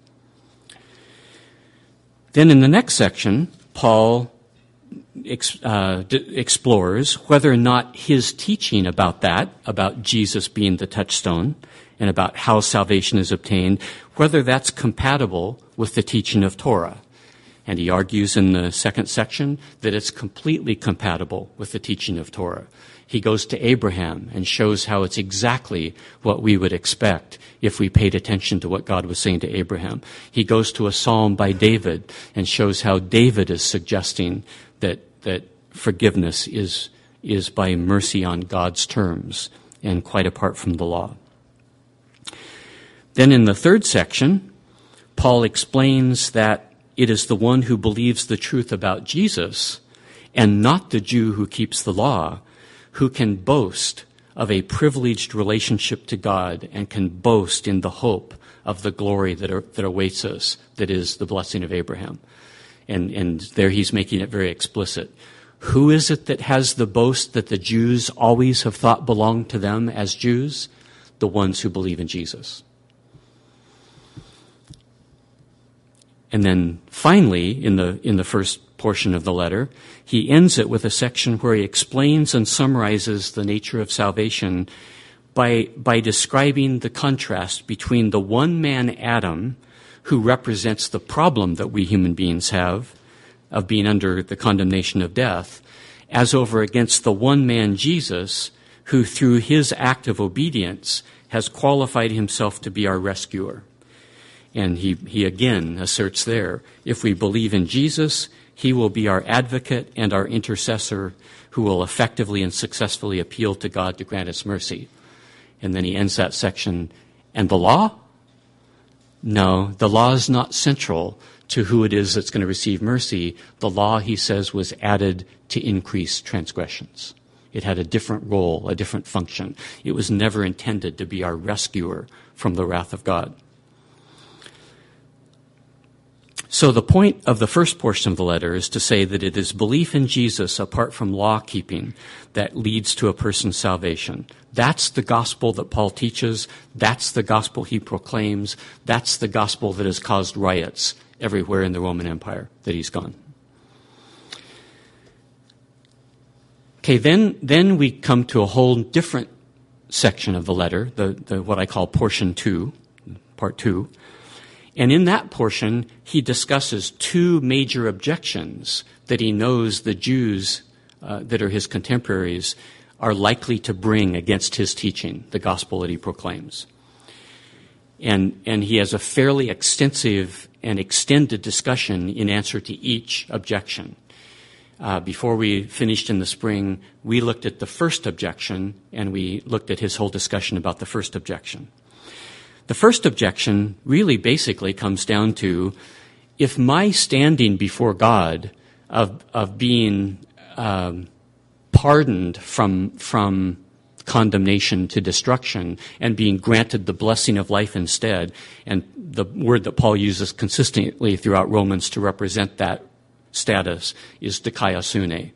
Then in the next section, Paul ex, uh, d- explores whether or not his teaching about that, about Jesus being the touchstone, and about how salvation is obtained, whether that's compatible with the teaching of Torah. And he argues in the second section that it's completely compatible with the teaching of Torah. He goes to Abraham and shows how it's exactly what we would expect if we paid attention to what God was saying to Abraham. He goes to a psalm by David and shows how David is suggesting that, that forgiveness is, is by mercy on God's terms and quite apart from the law. Then in the third section, Paul explains that it is the one who believes the truth about Jesus and not the Jew who keeps the law who can boast of a privileged relationship to God and can boast in the hope of the glory that, are, that awaits us, that is the blessing of Abraham. And, and there he's making it very explicit. Who is it that has the boast that the Jews always have thought belonged to them as Jews? The ones who believe in Jesus. And then finally, in the in the first portion of the letter, he ends it with a section where he explains and summarizes the nature of salvation by by describing the contrast between the one man Adam, who represents the problem that we human beings have of being under the condemnation of death, as over against the one man Jesus, who through his act of obedience has qualified himself to be our rescuer. And he, he again asserts there, if we believe in Jesus, he will be our advocate and our intercessor who will effectively and successfully appeal to God to grant us mercy. And then he ends that section, and the law? No, the law is not central to who it is that's going to receive mercy. The law, he says, was added to increase transgressions. It had a different role, a different function. It was never intended to be our rescuer from the wrath of God. So the point of the first portion of the letter is to say that it is belief in Jesus apart from law-keeping that leads to a person's salvation. That's the gospel that Paul teaches. That's the gospel he proclaims. That's the gospel that has caused riots everywhere in the Roman Empire that he's gone. Okay, then, then we come to a whole different section of the letter, the, the what I call portion two, part two. And in that portion, he discusses two major objections that he knows the Jews uh, that are his contemporaries are likely to bring against his teaching, the gospel that he proclaims. And, and he has a fairly extensive and extended discussion in answer to each objection. Uh, before we finished in the spring, we looked at the first objection, and we looked at his whole discussion about the first objection. The first objection really basically comes down to, if my standing before God of of being um, pardoned from from condemnation to destruction and being granted the blessing of life instead, and the word that Paul uses consistently throughout Romans to represent that status is dikaiosune.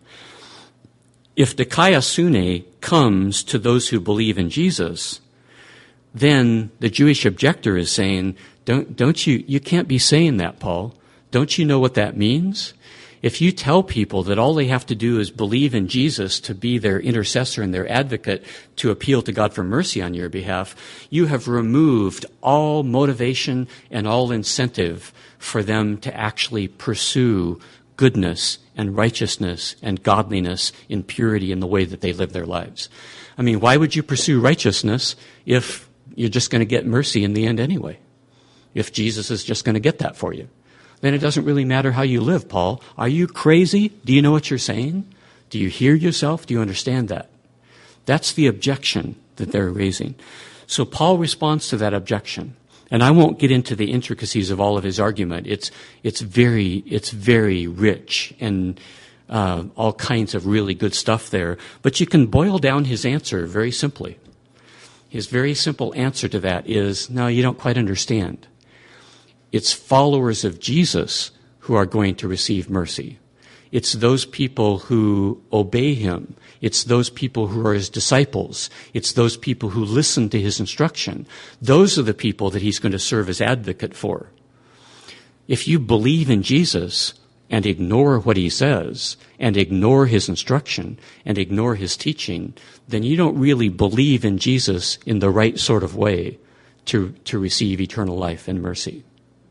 If dikaiosune comes to those who believe in Jesus, then the Jewish objector is saying, don't, don't you, you can't be saying that, Paul. Don't you know what that means? If you tell people that all they have to do is believe in Jesus to be their intercessor and their advocate to appeal to God for mercy on your behalf, you have removed all motivation and all incentive for them to actually pursue goodness and righteousness and godliness in purity in the way that they live their lives. I mean, why would you pursue righteousness if you're just going to get mercy in the end anyway? If Jesus is just going to get that for you, then it doesn't really matter how you live, Paul. Are you crazy? Do you know what you're saying? Do you hear yourself? Do you understand that? That's the objection that they're raising. So Paul responds to that objection. And I won't get into the intricacies of all of his argument. It's, it's very, it's very rich and uh, all kinds of really good stuff there. But you can boil down his answer very simply. His very simple answer to that is, no, you don't quite understand. It's followers of Jesus who are going to receive mercy. It's those people who obey him. It's those people who are his disciples. It's those people who listen to his instruction. Those are the people that he's going to serve as advocate for. If you believe in Jesus and ignore what he says, and ignore his instruction, and ignore his teaching, then you don't really believe in Jesus in the right sort of way to, to receive eternal life and mercy.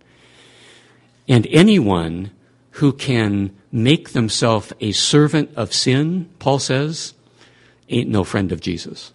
And anyone who can make themselves a servant of sin, Paul says, ain't no friend of Jesus.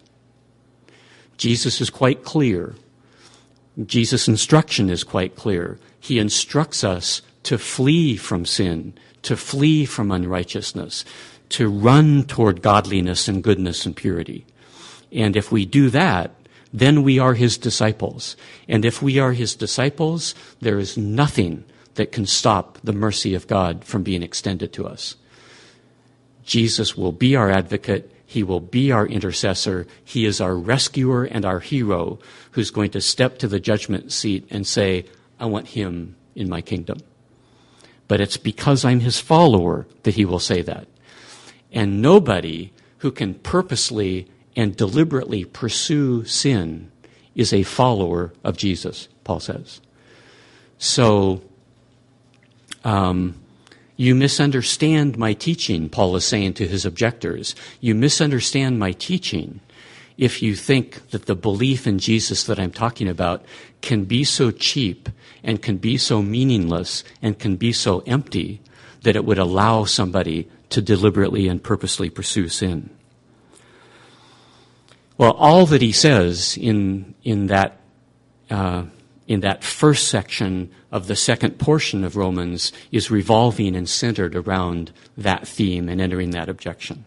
Jesus is quite clear. Jesus' instruction is quite clear. He instructs us to flee from sin, to flee from unrighteousness, to run toward godliness and goodness and purity. And if we do that, then we are his disciples. And if we are his disciples, there is nothing that can stop the mercy of God from being extended to us. Jesus will be our advocate. He will be our intercessor. He is our rescuer and our hero who's going to step to the judgment seat and say, I want him in my kingdom. But it's because I'm his follower that he will say that. And nobody who can purposely and deliberately pursue sin is a follower of Jesus, Paul says. So, um, you misunderstand my teaching, Paul is saying to his objectors. You misunderstand my teaching if you think that the belief in Jesus that I'm talking about can be so cheap and can be so meaningless and can be so empty that it would allow somebody to deliberately and purposely pursue sin. Well, all that he says in in that uh, in that first section of the second portion of Romans is revolving and centered around that theme and entering that objection.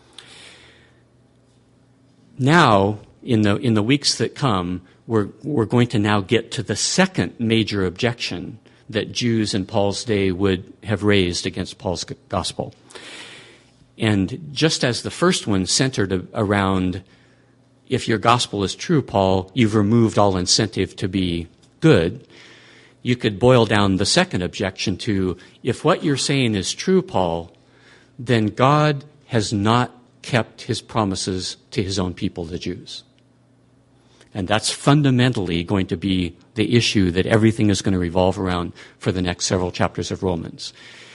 Now, in the in the weeks that come, we're we're going to now get to the second major objection that Jews in Paul's day would have raised against Paul's gospel. And just as the first one centered around, if your gospel is true, Paul, you've removed all incentive to be good, you could boil down the second objection to, if what you're saying is true, Paul, then God has not kept his promises to his own people, the Jews. And that's fundamentally going to be the issue that everything is going to revolve around for the next several chapters of Romans.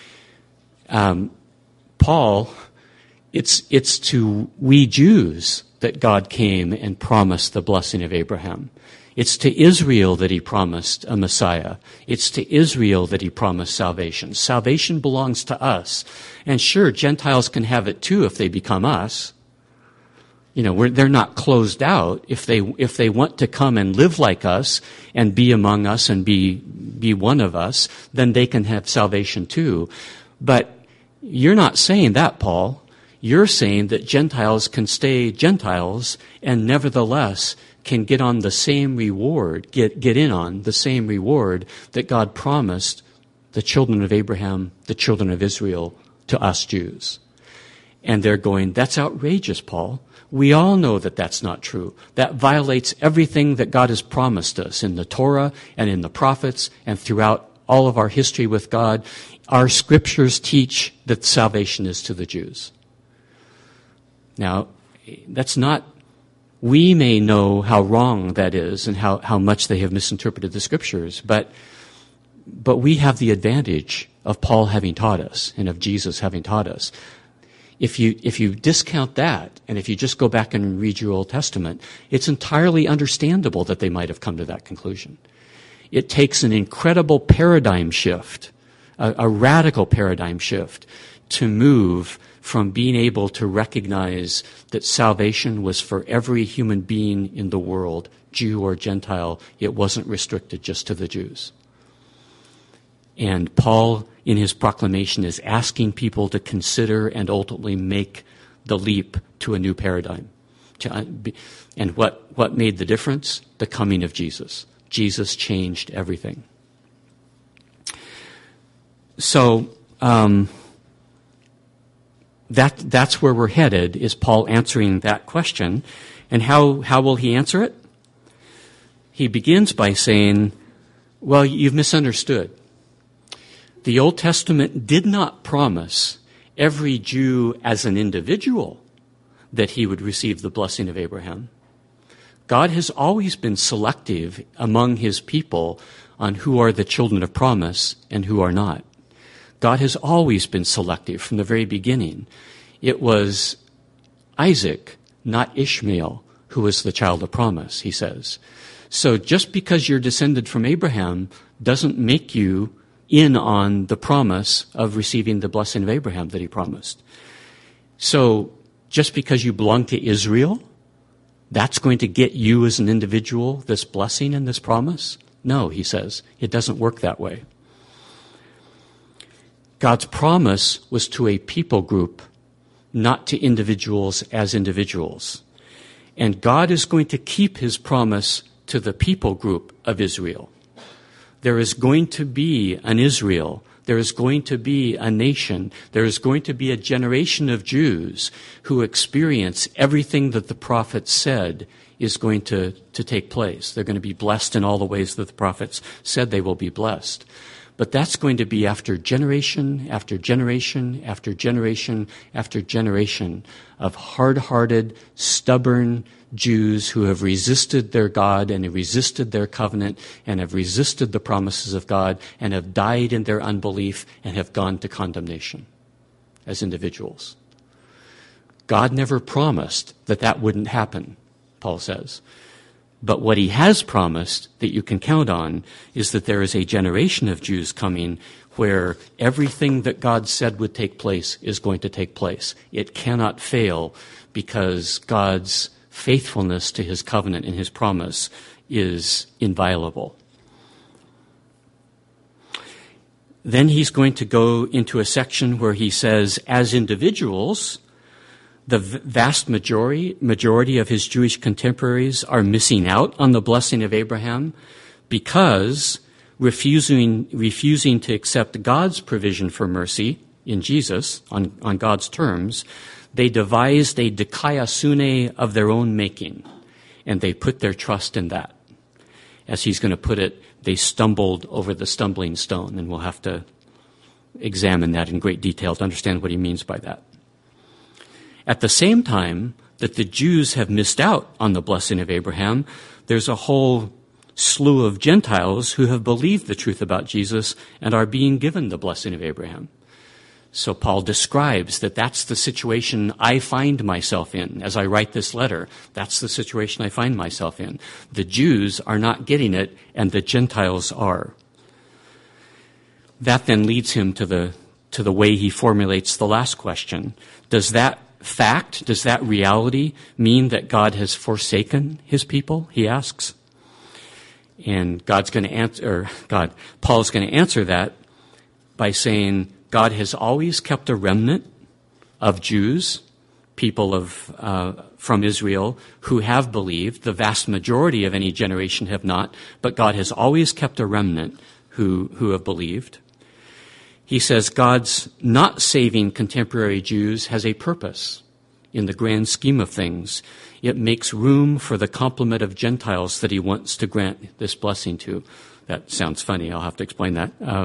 Um, Paul, it's, it's to we Jews that God came and promised the blessing of Abraham. It's to Israel that he promised a Messiah. It's to Israel that he promised salvation. Salvation belongs to us. And sure, Gentiles can have it too if they become us. You know, we're, they're not closed out. If they, if they want to come and live like us and be among us and be, be one of us, then they can have salvation too. But you're not saying that, Paul. You're saying that Gentiles can stay Gentiles and nevertheless can get on the same reward, get, get in on the same reward that God promised the children of Abraham, the children of Israel, to us Jews. And they're going, that's outrageous, Paul. We all know that that's not true. That violates everything that God has promised us in the Torah and in the prophets and throughout all of our history with God. Our scriptures teach that salvation is to the Jews. Now, that's not, we may know how wrong that is and how, how much they have misinterpreted the scriptures, but, but we have the advantage of Paul having taught us and of Jesus having taught us. If you, if you discount that, and if you just go back and read your Old Testament, it's entirely understandable that they might have come to that conclusion. It takes an incredible paradigm shift, a, a radical paradigm shift, to move from being able to recognize that salvation was for every human being in the world, Jew or Gentile. It wasn't restricted just to the Jews. And Paul, in his proclamation, is asking people to consider and ultimately make the leap to a new paradigm. And what, what made the difference? The coming of Jesus. Jesus changed everything. So, um, that, that's where we're headed, is Paul answering that question. And how, how will he answer it? He begins by saying, well, you've misunderstood. The Old Testament did not promise every Jew as an individual that he would receive the blessing of Abraham. God has always been selective among his people on who are the children of promise and who are not. God has always been selective from the very beginning. It was Isaac, not Ishmael, who was the child of promise, he says. So just because you're descended from Abraham doesn't make you in on the promise of receiving the blessing of Abraham that he promised. So just because you belong to Israel, that's going to get you as an individual this blessing and this promise? No, he says, it doesn't work that way. God's promise was to a people group, not to individuals as individuals. And God is going to keep his promise to the people group of Israel. There is going to be an Israel. There is going to be a nation. There is going to be a generation of Jews who experience everything that the prophets said is going to, to take place. They're going to be blessed in all the ways that the prophets said they will be blessed. But that's going to be after generation after generation after generation after generation of hard-hearted, stubborn Jews who have resisted their God and have resisted their covenant and have resisted the promises of God and have died in their unbelief and have gone to condemnation as individuals. God never promised that that wouldn't happen, Paul says. But what he has promised that you can count on is that there is a generation of Jews coming where everything that God said would take place is going to take place. It cannot fail because God's faithfulness to his covenant and his promise is inviolable. Then he's going to go into a section where he says, as individuals, the vast majority, majority of his Jewish contemporaries are missing out on the blessing of Abraham because refusing, refusing to accept God's provision for mercy in Jesus, on, on God's terms, they devised a dikaiosune of their own making, and they put their trust in that. As he's going to put it, they stumbled over the stumbling stone, and we'll have to examine that in great detail to understand what he means by that. At the same time that the Jews have missed out on the blessing of Abraham, there's a whole slew of Gentiles who have believed the truth about Jesus and are being given the blessing of Abraham. So Paul describes that that's the situation I find myself in as I write this letter. That's the situation I find myself in. The Jews are not getting it, and the Gentiles are. That then leads him to the to the way he formulates the last question. Does that fact, does that reality mean that God has forsaken his people? He asks. And God's going to answer, or God, Paul's going to answer that by saying, God has always kept a remnant of Jews, people of uh, from Israel, who have believed. The vast majority of any generation have not, but God has always kept a remnant who, who have believed. He says God's not saving contemporary Jews has a purpose in the grand scheme of things. It makes room for the complement of Gentiles that he wants to grant this blessing to. That sounds funny. I'll have to explain that. Uh,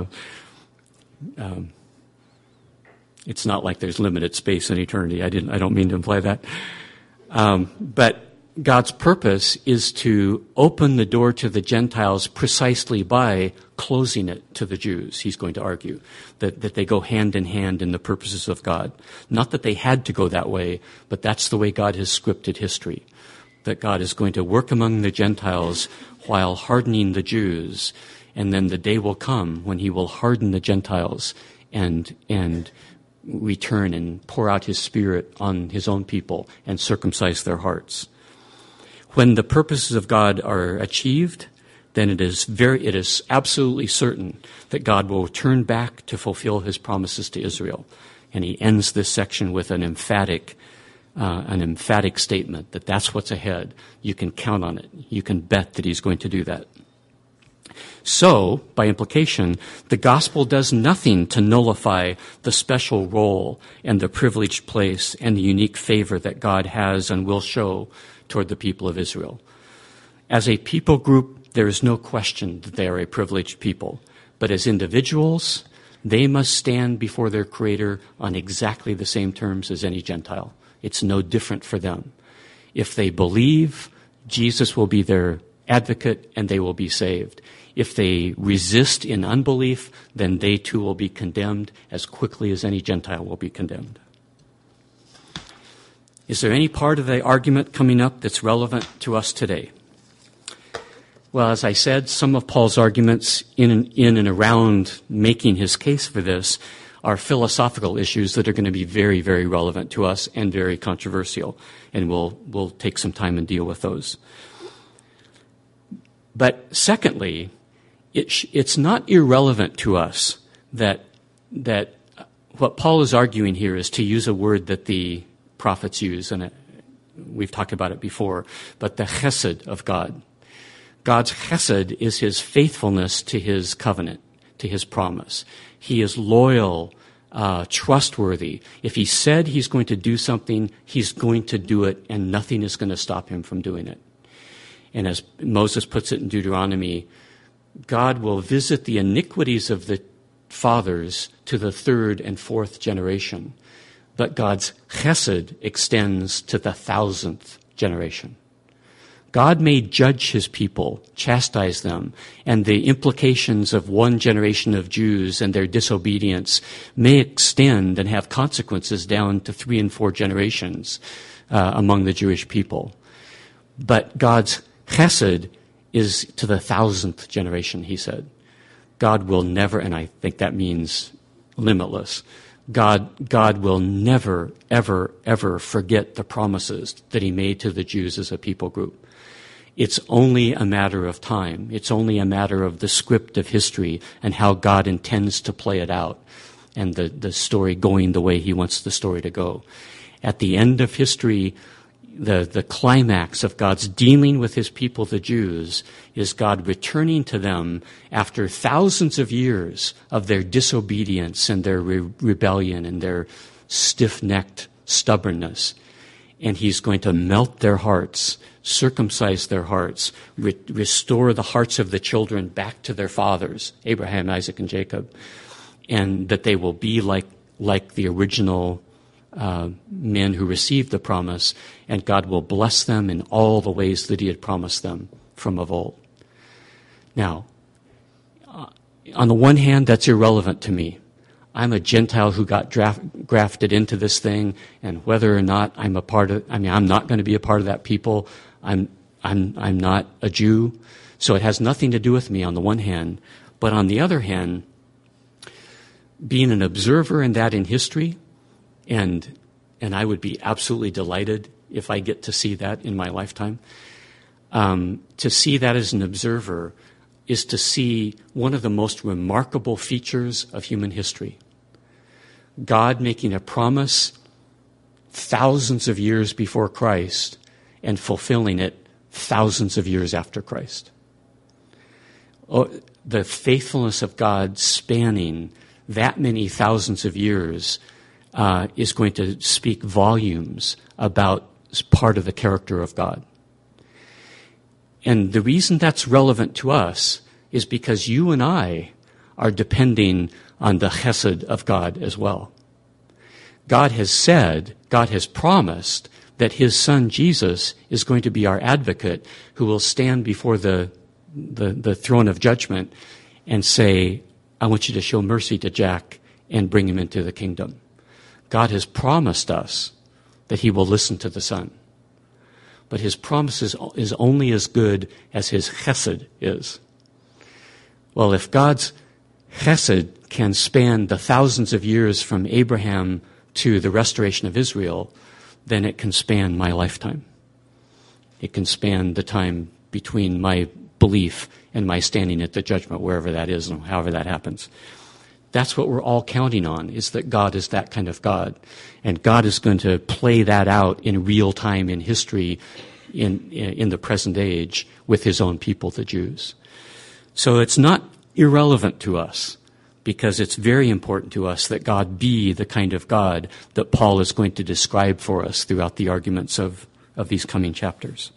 um, It's not like there's limited space in eternity. I didn't. I don't mean to imply that. Um, but God's purpose is to open the door to the Gentiles precisely by closing it to the Jews. He's going to argue that, that they go hand in hand in the purposes of God. Not that they had to go that way, but that's the way God has scripted history. That God is going to work among the Gentiles while hardening the Jews. And then the day will come when he will harden the Gentiles and and return and pour out his Spirit on his own people and circumcise their hearts. When the purposes of God are achieved, then it is very, it is absolutely certain that God will turn back to fulfill his promises to Israel. And he ends this section with an emphatic, uh, an emphatic statement that that's what's ahead. You can count on it. You can bet that he's going to do that. So, by implication, the gospel does nothing to nullify the special role and the privileged place and the unique favor that God has and will show toward the people of Israel. As a people group, there is no question that they are a privileged people. But as individuals, they must stand before their Creator on exactly the same terms as any Gentile. It's no different for them. If they believe, Jesus will be their advocate and they will be saved. If they resist in unbelief, then they too will be condemned as quickly as any Gentile will be condemned. Is there any part of the argument coming up that's relevant to us today? Well, as I said, some of Paul's arguments in and, in and around making his case for this are philosophical issues that are going to be very, very relevant to us and very controversial, and we'll we'll take some time and deal with those. But secondly, it sh- it's not irrelevant to us that that what Paul is arguing here is, to use a word that the prophets use, and it, we've talked about it before, but the chesed of God. God's chesed is his faithfulness to his covenant, to his promise. He is loyal, uh, trustworthy. If he said he's going to do something, he's going to do it, and nothing is going to stop him from doing it. And as Moses puts it in Deuteronomy, God will visit the iniquities of the fathers to the third and fourth generation, but God's chesed extends to the thousandth generation. God may judge his people, chastise them, and the implications of one generation of Jews and their disobedience may extend and have consequences down to three and four generations uh, among the Jewish people. But God's chesed is to the thousandth generation, he said. God will never, and I think that means limitless, God, God will never, ever, ever forget the promises that he made to the Jews as a people group. It's only a matter of time. It's only a matter of the script of history and how God intends to play it out, and the, the story going the way he wants the story to go. At the end of history, the, the climax of God's dealing with his people, the Jews, is God returning to them after thousands of years of their disobedience and their re- rebellion and their stiff-necked stubbornness. And he's going to melt their hearts, circumcise their hearts, re- restore the hearts of the children back to their fathers, Abraham, Isaac, and Jacob, and that they will be like, like the original uh, men who received the promise, and God will bless them in all the ways that he had promised them from of old. Now, uh, on the one hand, that's irrelevant to me. I'm a Gentile who got draft, grafted into this thing, and whether or not I'm a part of, I mean, I'm not going to be a part of that people. I'm, I'm, I'm not a Jew. So it has nothing to do with me on the one hand. But on the other hand, being an observer in that in history, and, and I would be absolutely delighted if I get to see that in my lifetime. Um, to see that as an observer is to see one of the most remarkable features of human history. God making a promise thousands of years before Christ and fulfilling it thousands of years after Christ. Oh, the faithfulness of God spanning that many thousands of years uh, is going to speak volumes about part of the character of God. And the reason that's relevant to us is because you and I are depending on the chesed of God as well. God has said, God has promised that his son Jesus is going to be our advocate who will stand before the, the, the throne of judgment and say, I want you to show mercy to Jack and bring him into the kingdom. God has promised us that he will listen to the Son. But his promise is, is only as good as his chesed is. Well, if God's chesed can span the thousands of years from Abraham to the restoration of Israel, then it can span my lifetime. It can span the time between my belief and my standing at the judgment, wherever that is and however that happens. That's what we're all counting on, is that God is that kind of God. And God is going to play that out in real time in history in, in the present age with his own people, the Jews. So it's not irrelevant to us, because it's very important to us that God be the kind of God that Paul is going to describe for us throughout the arguments of, of these coming chapters.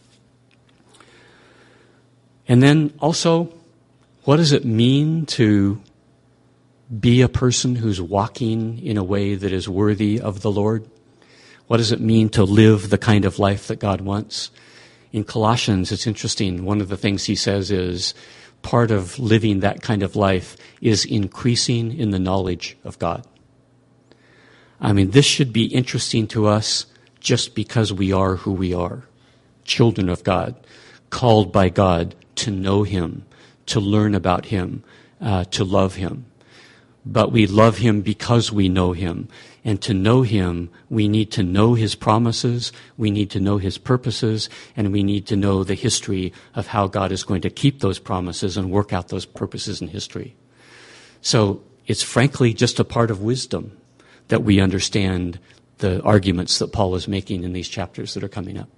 And then also, what does it mean to be a person who's walking in a way that is worthy of the Lord? What does it mean to live the kind of life that God wants? In Colossians, it's interesting. One of the things he says is part of living that kind of life is increasing in the knowledge of God. I mean, this should be interesting to us just because we are who we are, children of God, called by God to know him, to learn about him, uh, to love him. But we love him because we know him. And to know him, we need to know his promises, we need to know his purposes, and we need to know the history of how God is going to keep those promises and work out those purposes in history. So it's frankly just a part of wisdom that we understand the arguments that Paul is making in these chapters that are coming up.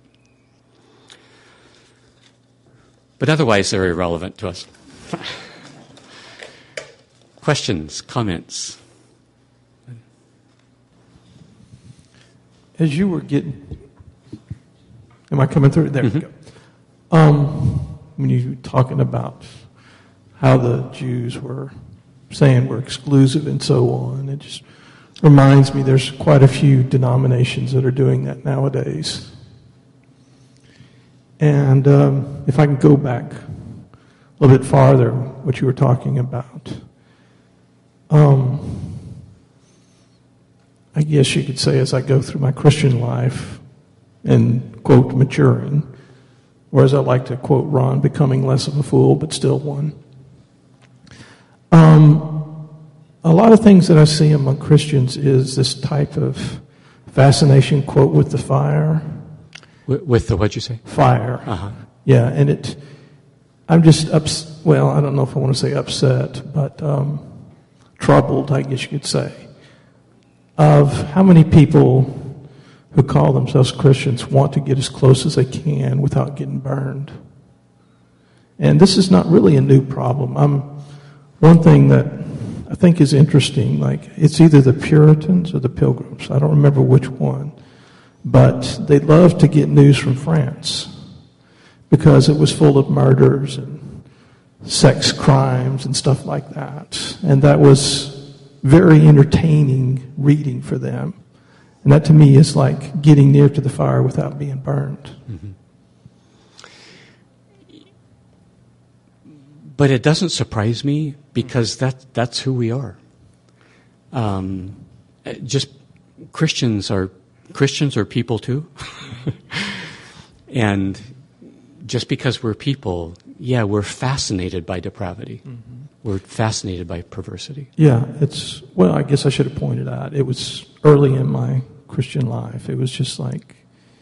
But otherwise, they're irrelevant to us. Questions, comments? As you were getting, am I coming through? There mm-hmm. we go. Um, when you were talking about how the Jews were saying we're exclusive and so on, it just reminds me there's quite a few denominations that are doing that nowadays. And um, if I can go back a little bit farther, what you were talking about, um, I guess you could say as I go through my Christian life and, quote, maturing, or as I like to quote Ron, becoming less of a fool, but still one. Um, a lot of things that I see among Christians is this type of fascination, quote, with the fire. With, with the, what'd you say? Fire. Uh-huh. Yeah, and it, I'm just, ups, well, I don't know if I want to say upset, but um, troubled, I guess you could say, of how many people who call themselves Christians want to get as close as they can without getting burned. And this is not really a new problem. Um, one thing that I think is interesting, like it's either the Puritans or the Pilgrims. I don't remember which one. But they loved to get news from France because it was full of murders and sex crimes and stuff like that. And that was very entertaining reading for them. And that to me is like getting near to the fire without being burned. Mm-hmm. But it doesn't surprise me because that that's who we are. Um, just Christians are Christians are people too. And just because we're people, yeah, we're fascinated by depravity. Mm-hmm. We're fascinated by perversity. Yeah, it's, well, I guess I should have pointed out, it was early in my Christian life. It was just like,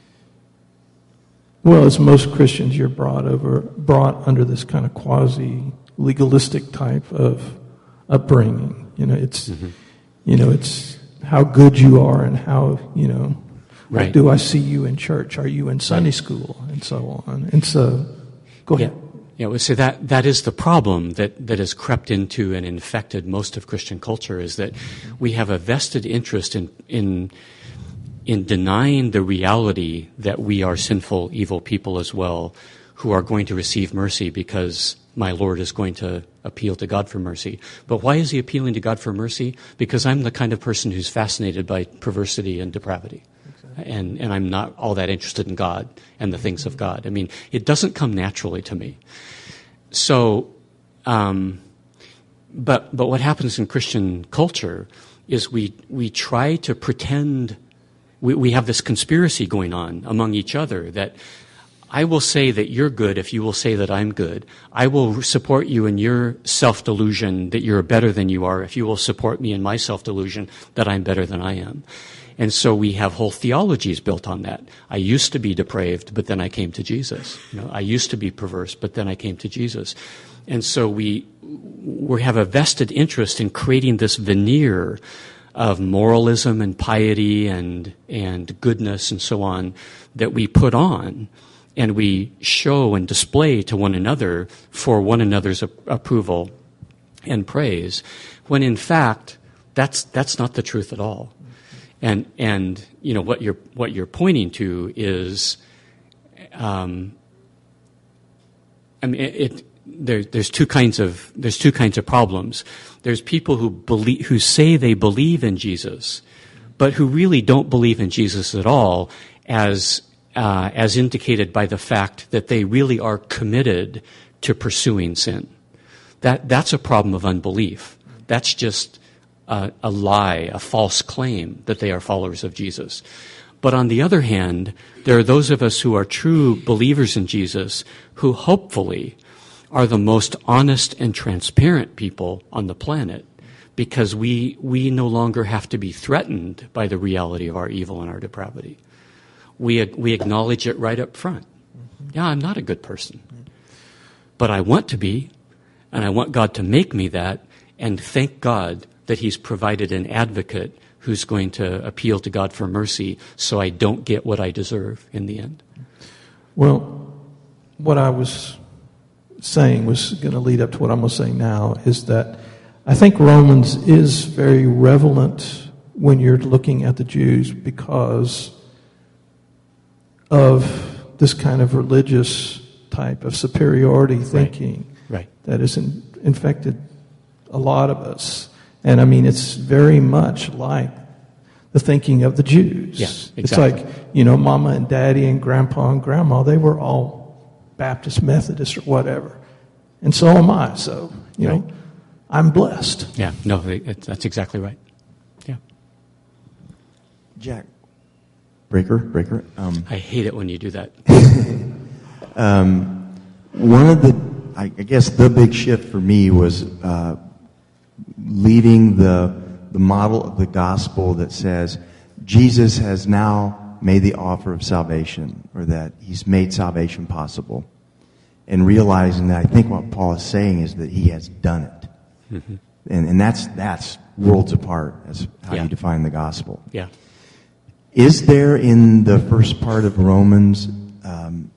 well, as most Christians, you're brought over, brought under this kind of quasi-legalistic type of upbringing. You know, it's, mm-hmm. you know, it's how good you are and how, you know, right. Like, do I see you in church? Are you in Sunday school? And so on. And so, go ahead. Yeah. Yeah, well, so that, that is the problem that, that has crept into and infected most of Christian culture, is that we have a vested interest in, in, in denying the reality that we are sinful, evil people as well, who are going to receive mercy because my Lord is going to appeal to God for mercy. But why is he appealing to God for mercy? Because I'm the kind of person who's fascinated by perversity and depravity. Exactly. And, and I'm not all that interested in God and the things of God. I mean, it doesn't come naturally to me. So, um, but but what happens in Christian culture is we we try to pretend, we, we have this conspiracy going on among each other that I will say that you're good if you will say that I'm good. I will support you in your self-delusion that you're better than you are if you will support me in my self-delusion that I'm better than I am. And so we have whole theologies built on that. I used to be depraved, but then I came to Jesus. You know, I used to be perverse, but then I came to Jesus. And so we we have a vested interest in creating this veneer of moralism and piety and and goodness and so on that we put on and we show and display to one another for one another's a- approval and praise, when in fact that's that's not the truth at all. And and you know what you're what you're pointing to is, um, I mean it, it there, there's two kinds of there's two kinds of problems. There's people who believe who say they believe in Jesus, but who really don't believe in Jesus at all, as uh, as indicated by the fact that they really are committed to pursuing sin. That that's a problem of unbelief. That's just A, a lie, a false claim that they are followers of Jesus. But on the other hand, there are those of us who are true believers in Jesus who hopefully are the most honest and transparent people on the planet, because we we no longer have to be threatened by the reality of our evil and our depravity. We we acknowledge it right up front. Yeah, I'm not a good person, but I want to be, and I want God to make me that, and thank God that he's provided an advocate who's going to appeal to God for mercy so I don't get what I deserve in the end. Well, what I was saying was going to lead up to what I'm going to say now, is that I think Romans is very relevant when you're looking at the Jews because of this kind of religious type of superiority thinking right. Right. that has in, infected a lot of us. And I mean, it's very much like the thinking of the Jews. Yeah, exactly. It's like, you know, Mama and Daddy and Grandpa and Grandma, they were all Baptist, Methodist, or whatever. And so am I. So, you right. know, I'm blessed. Yeah, no, that's exactly right. Yeah. Jack, breaker, breaker. Um, I hate it when you do that. um, one of the, I, I guess the big shift for me was uh, leaving the the model of the gospel that says Jesus has now made the offer of salvation, or that he's made salvation possible, and realizing that I think what Paul is saying is that he has done it. Mm-hmm. And and that's that's worlds apart as how yeah. you define the gospel. Yeah. is there in the first part of Romans um,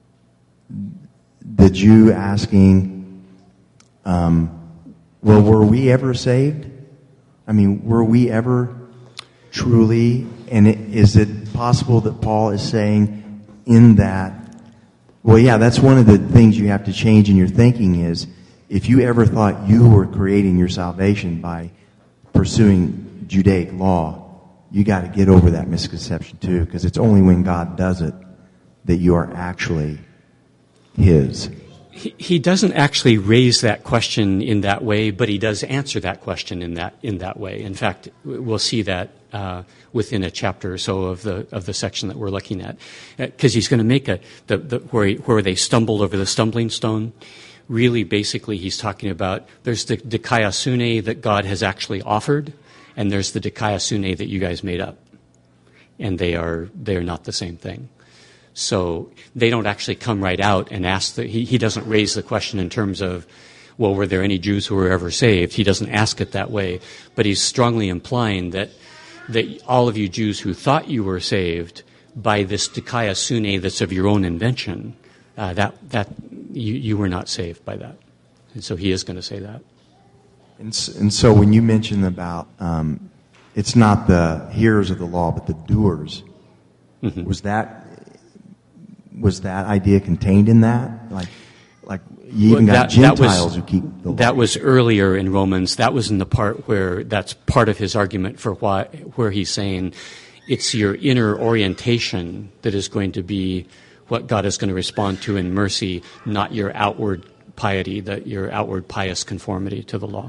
the Jew asking, um, well, were we ever saved? I mean, were we ever truly, and it, is it possible that Paul is saying in that, well, yeah, that's one of the things you have to change in your thinking is, if you ever thought you were creating your salvation by pursuing Judaic law, you got to get over that misconception too, because it's only when God does it that you are actually His. He, he doesn't actually raise that question in that way, but he does answer that question in that in that way. In fact, we'll see that uh, within a chapter or so of the of the section that we're looking at, because uh, he's going to make a the, the where he, where they stumbled over the stumbling stone. Really, basically, he's talking about there's the dikaiosune that God has actually offered, and there's the dikaiosune that you guys made up, and they are they are not the same thing. So they don't actually come right out and ask the, he, he doesn't raise the question in terms of, well, were there any Jews who were ever saved? He doesn't ask it that way, but he's strongly implying that that all of you Jews who thought you were saved by this dikaiosune that's of your own invention, uh, that that you, you were not saved by that. And so he is going to say that. And, and so when you mention about um, it's not the hearers of the law but the doers, mm-hmm. was that was that idea contained in that? Like, like you even well, that, got Gentiles was, who keep the law. That was earlier in Romans. That was in the part where that's part of his argument for why, where he's saying it's your inner orientation that is going to be what God is going to respond to in mercy, not your outward piety, that your outward pious conformity to the law.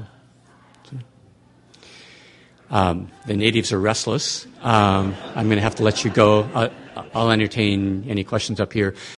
Um, the natives are restless. Um, I'm going to have to let you go. Uh, I'll entertain any questions up here.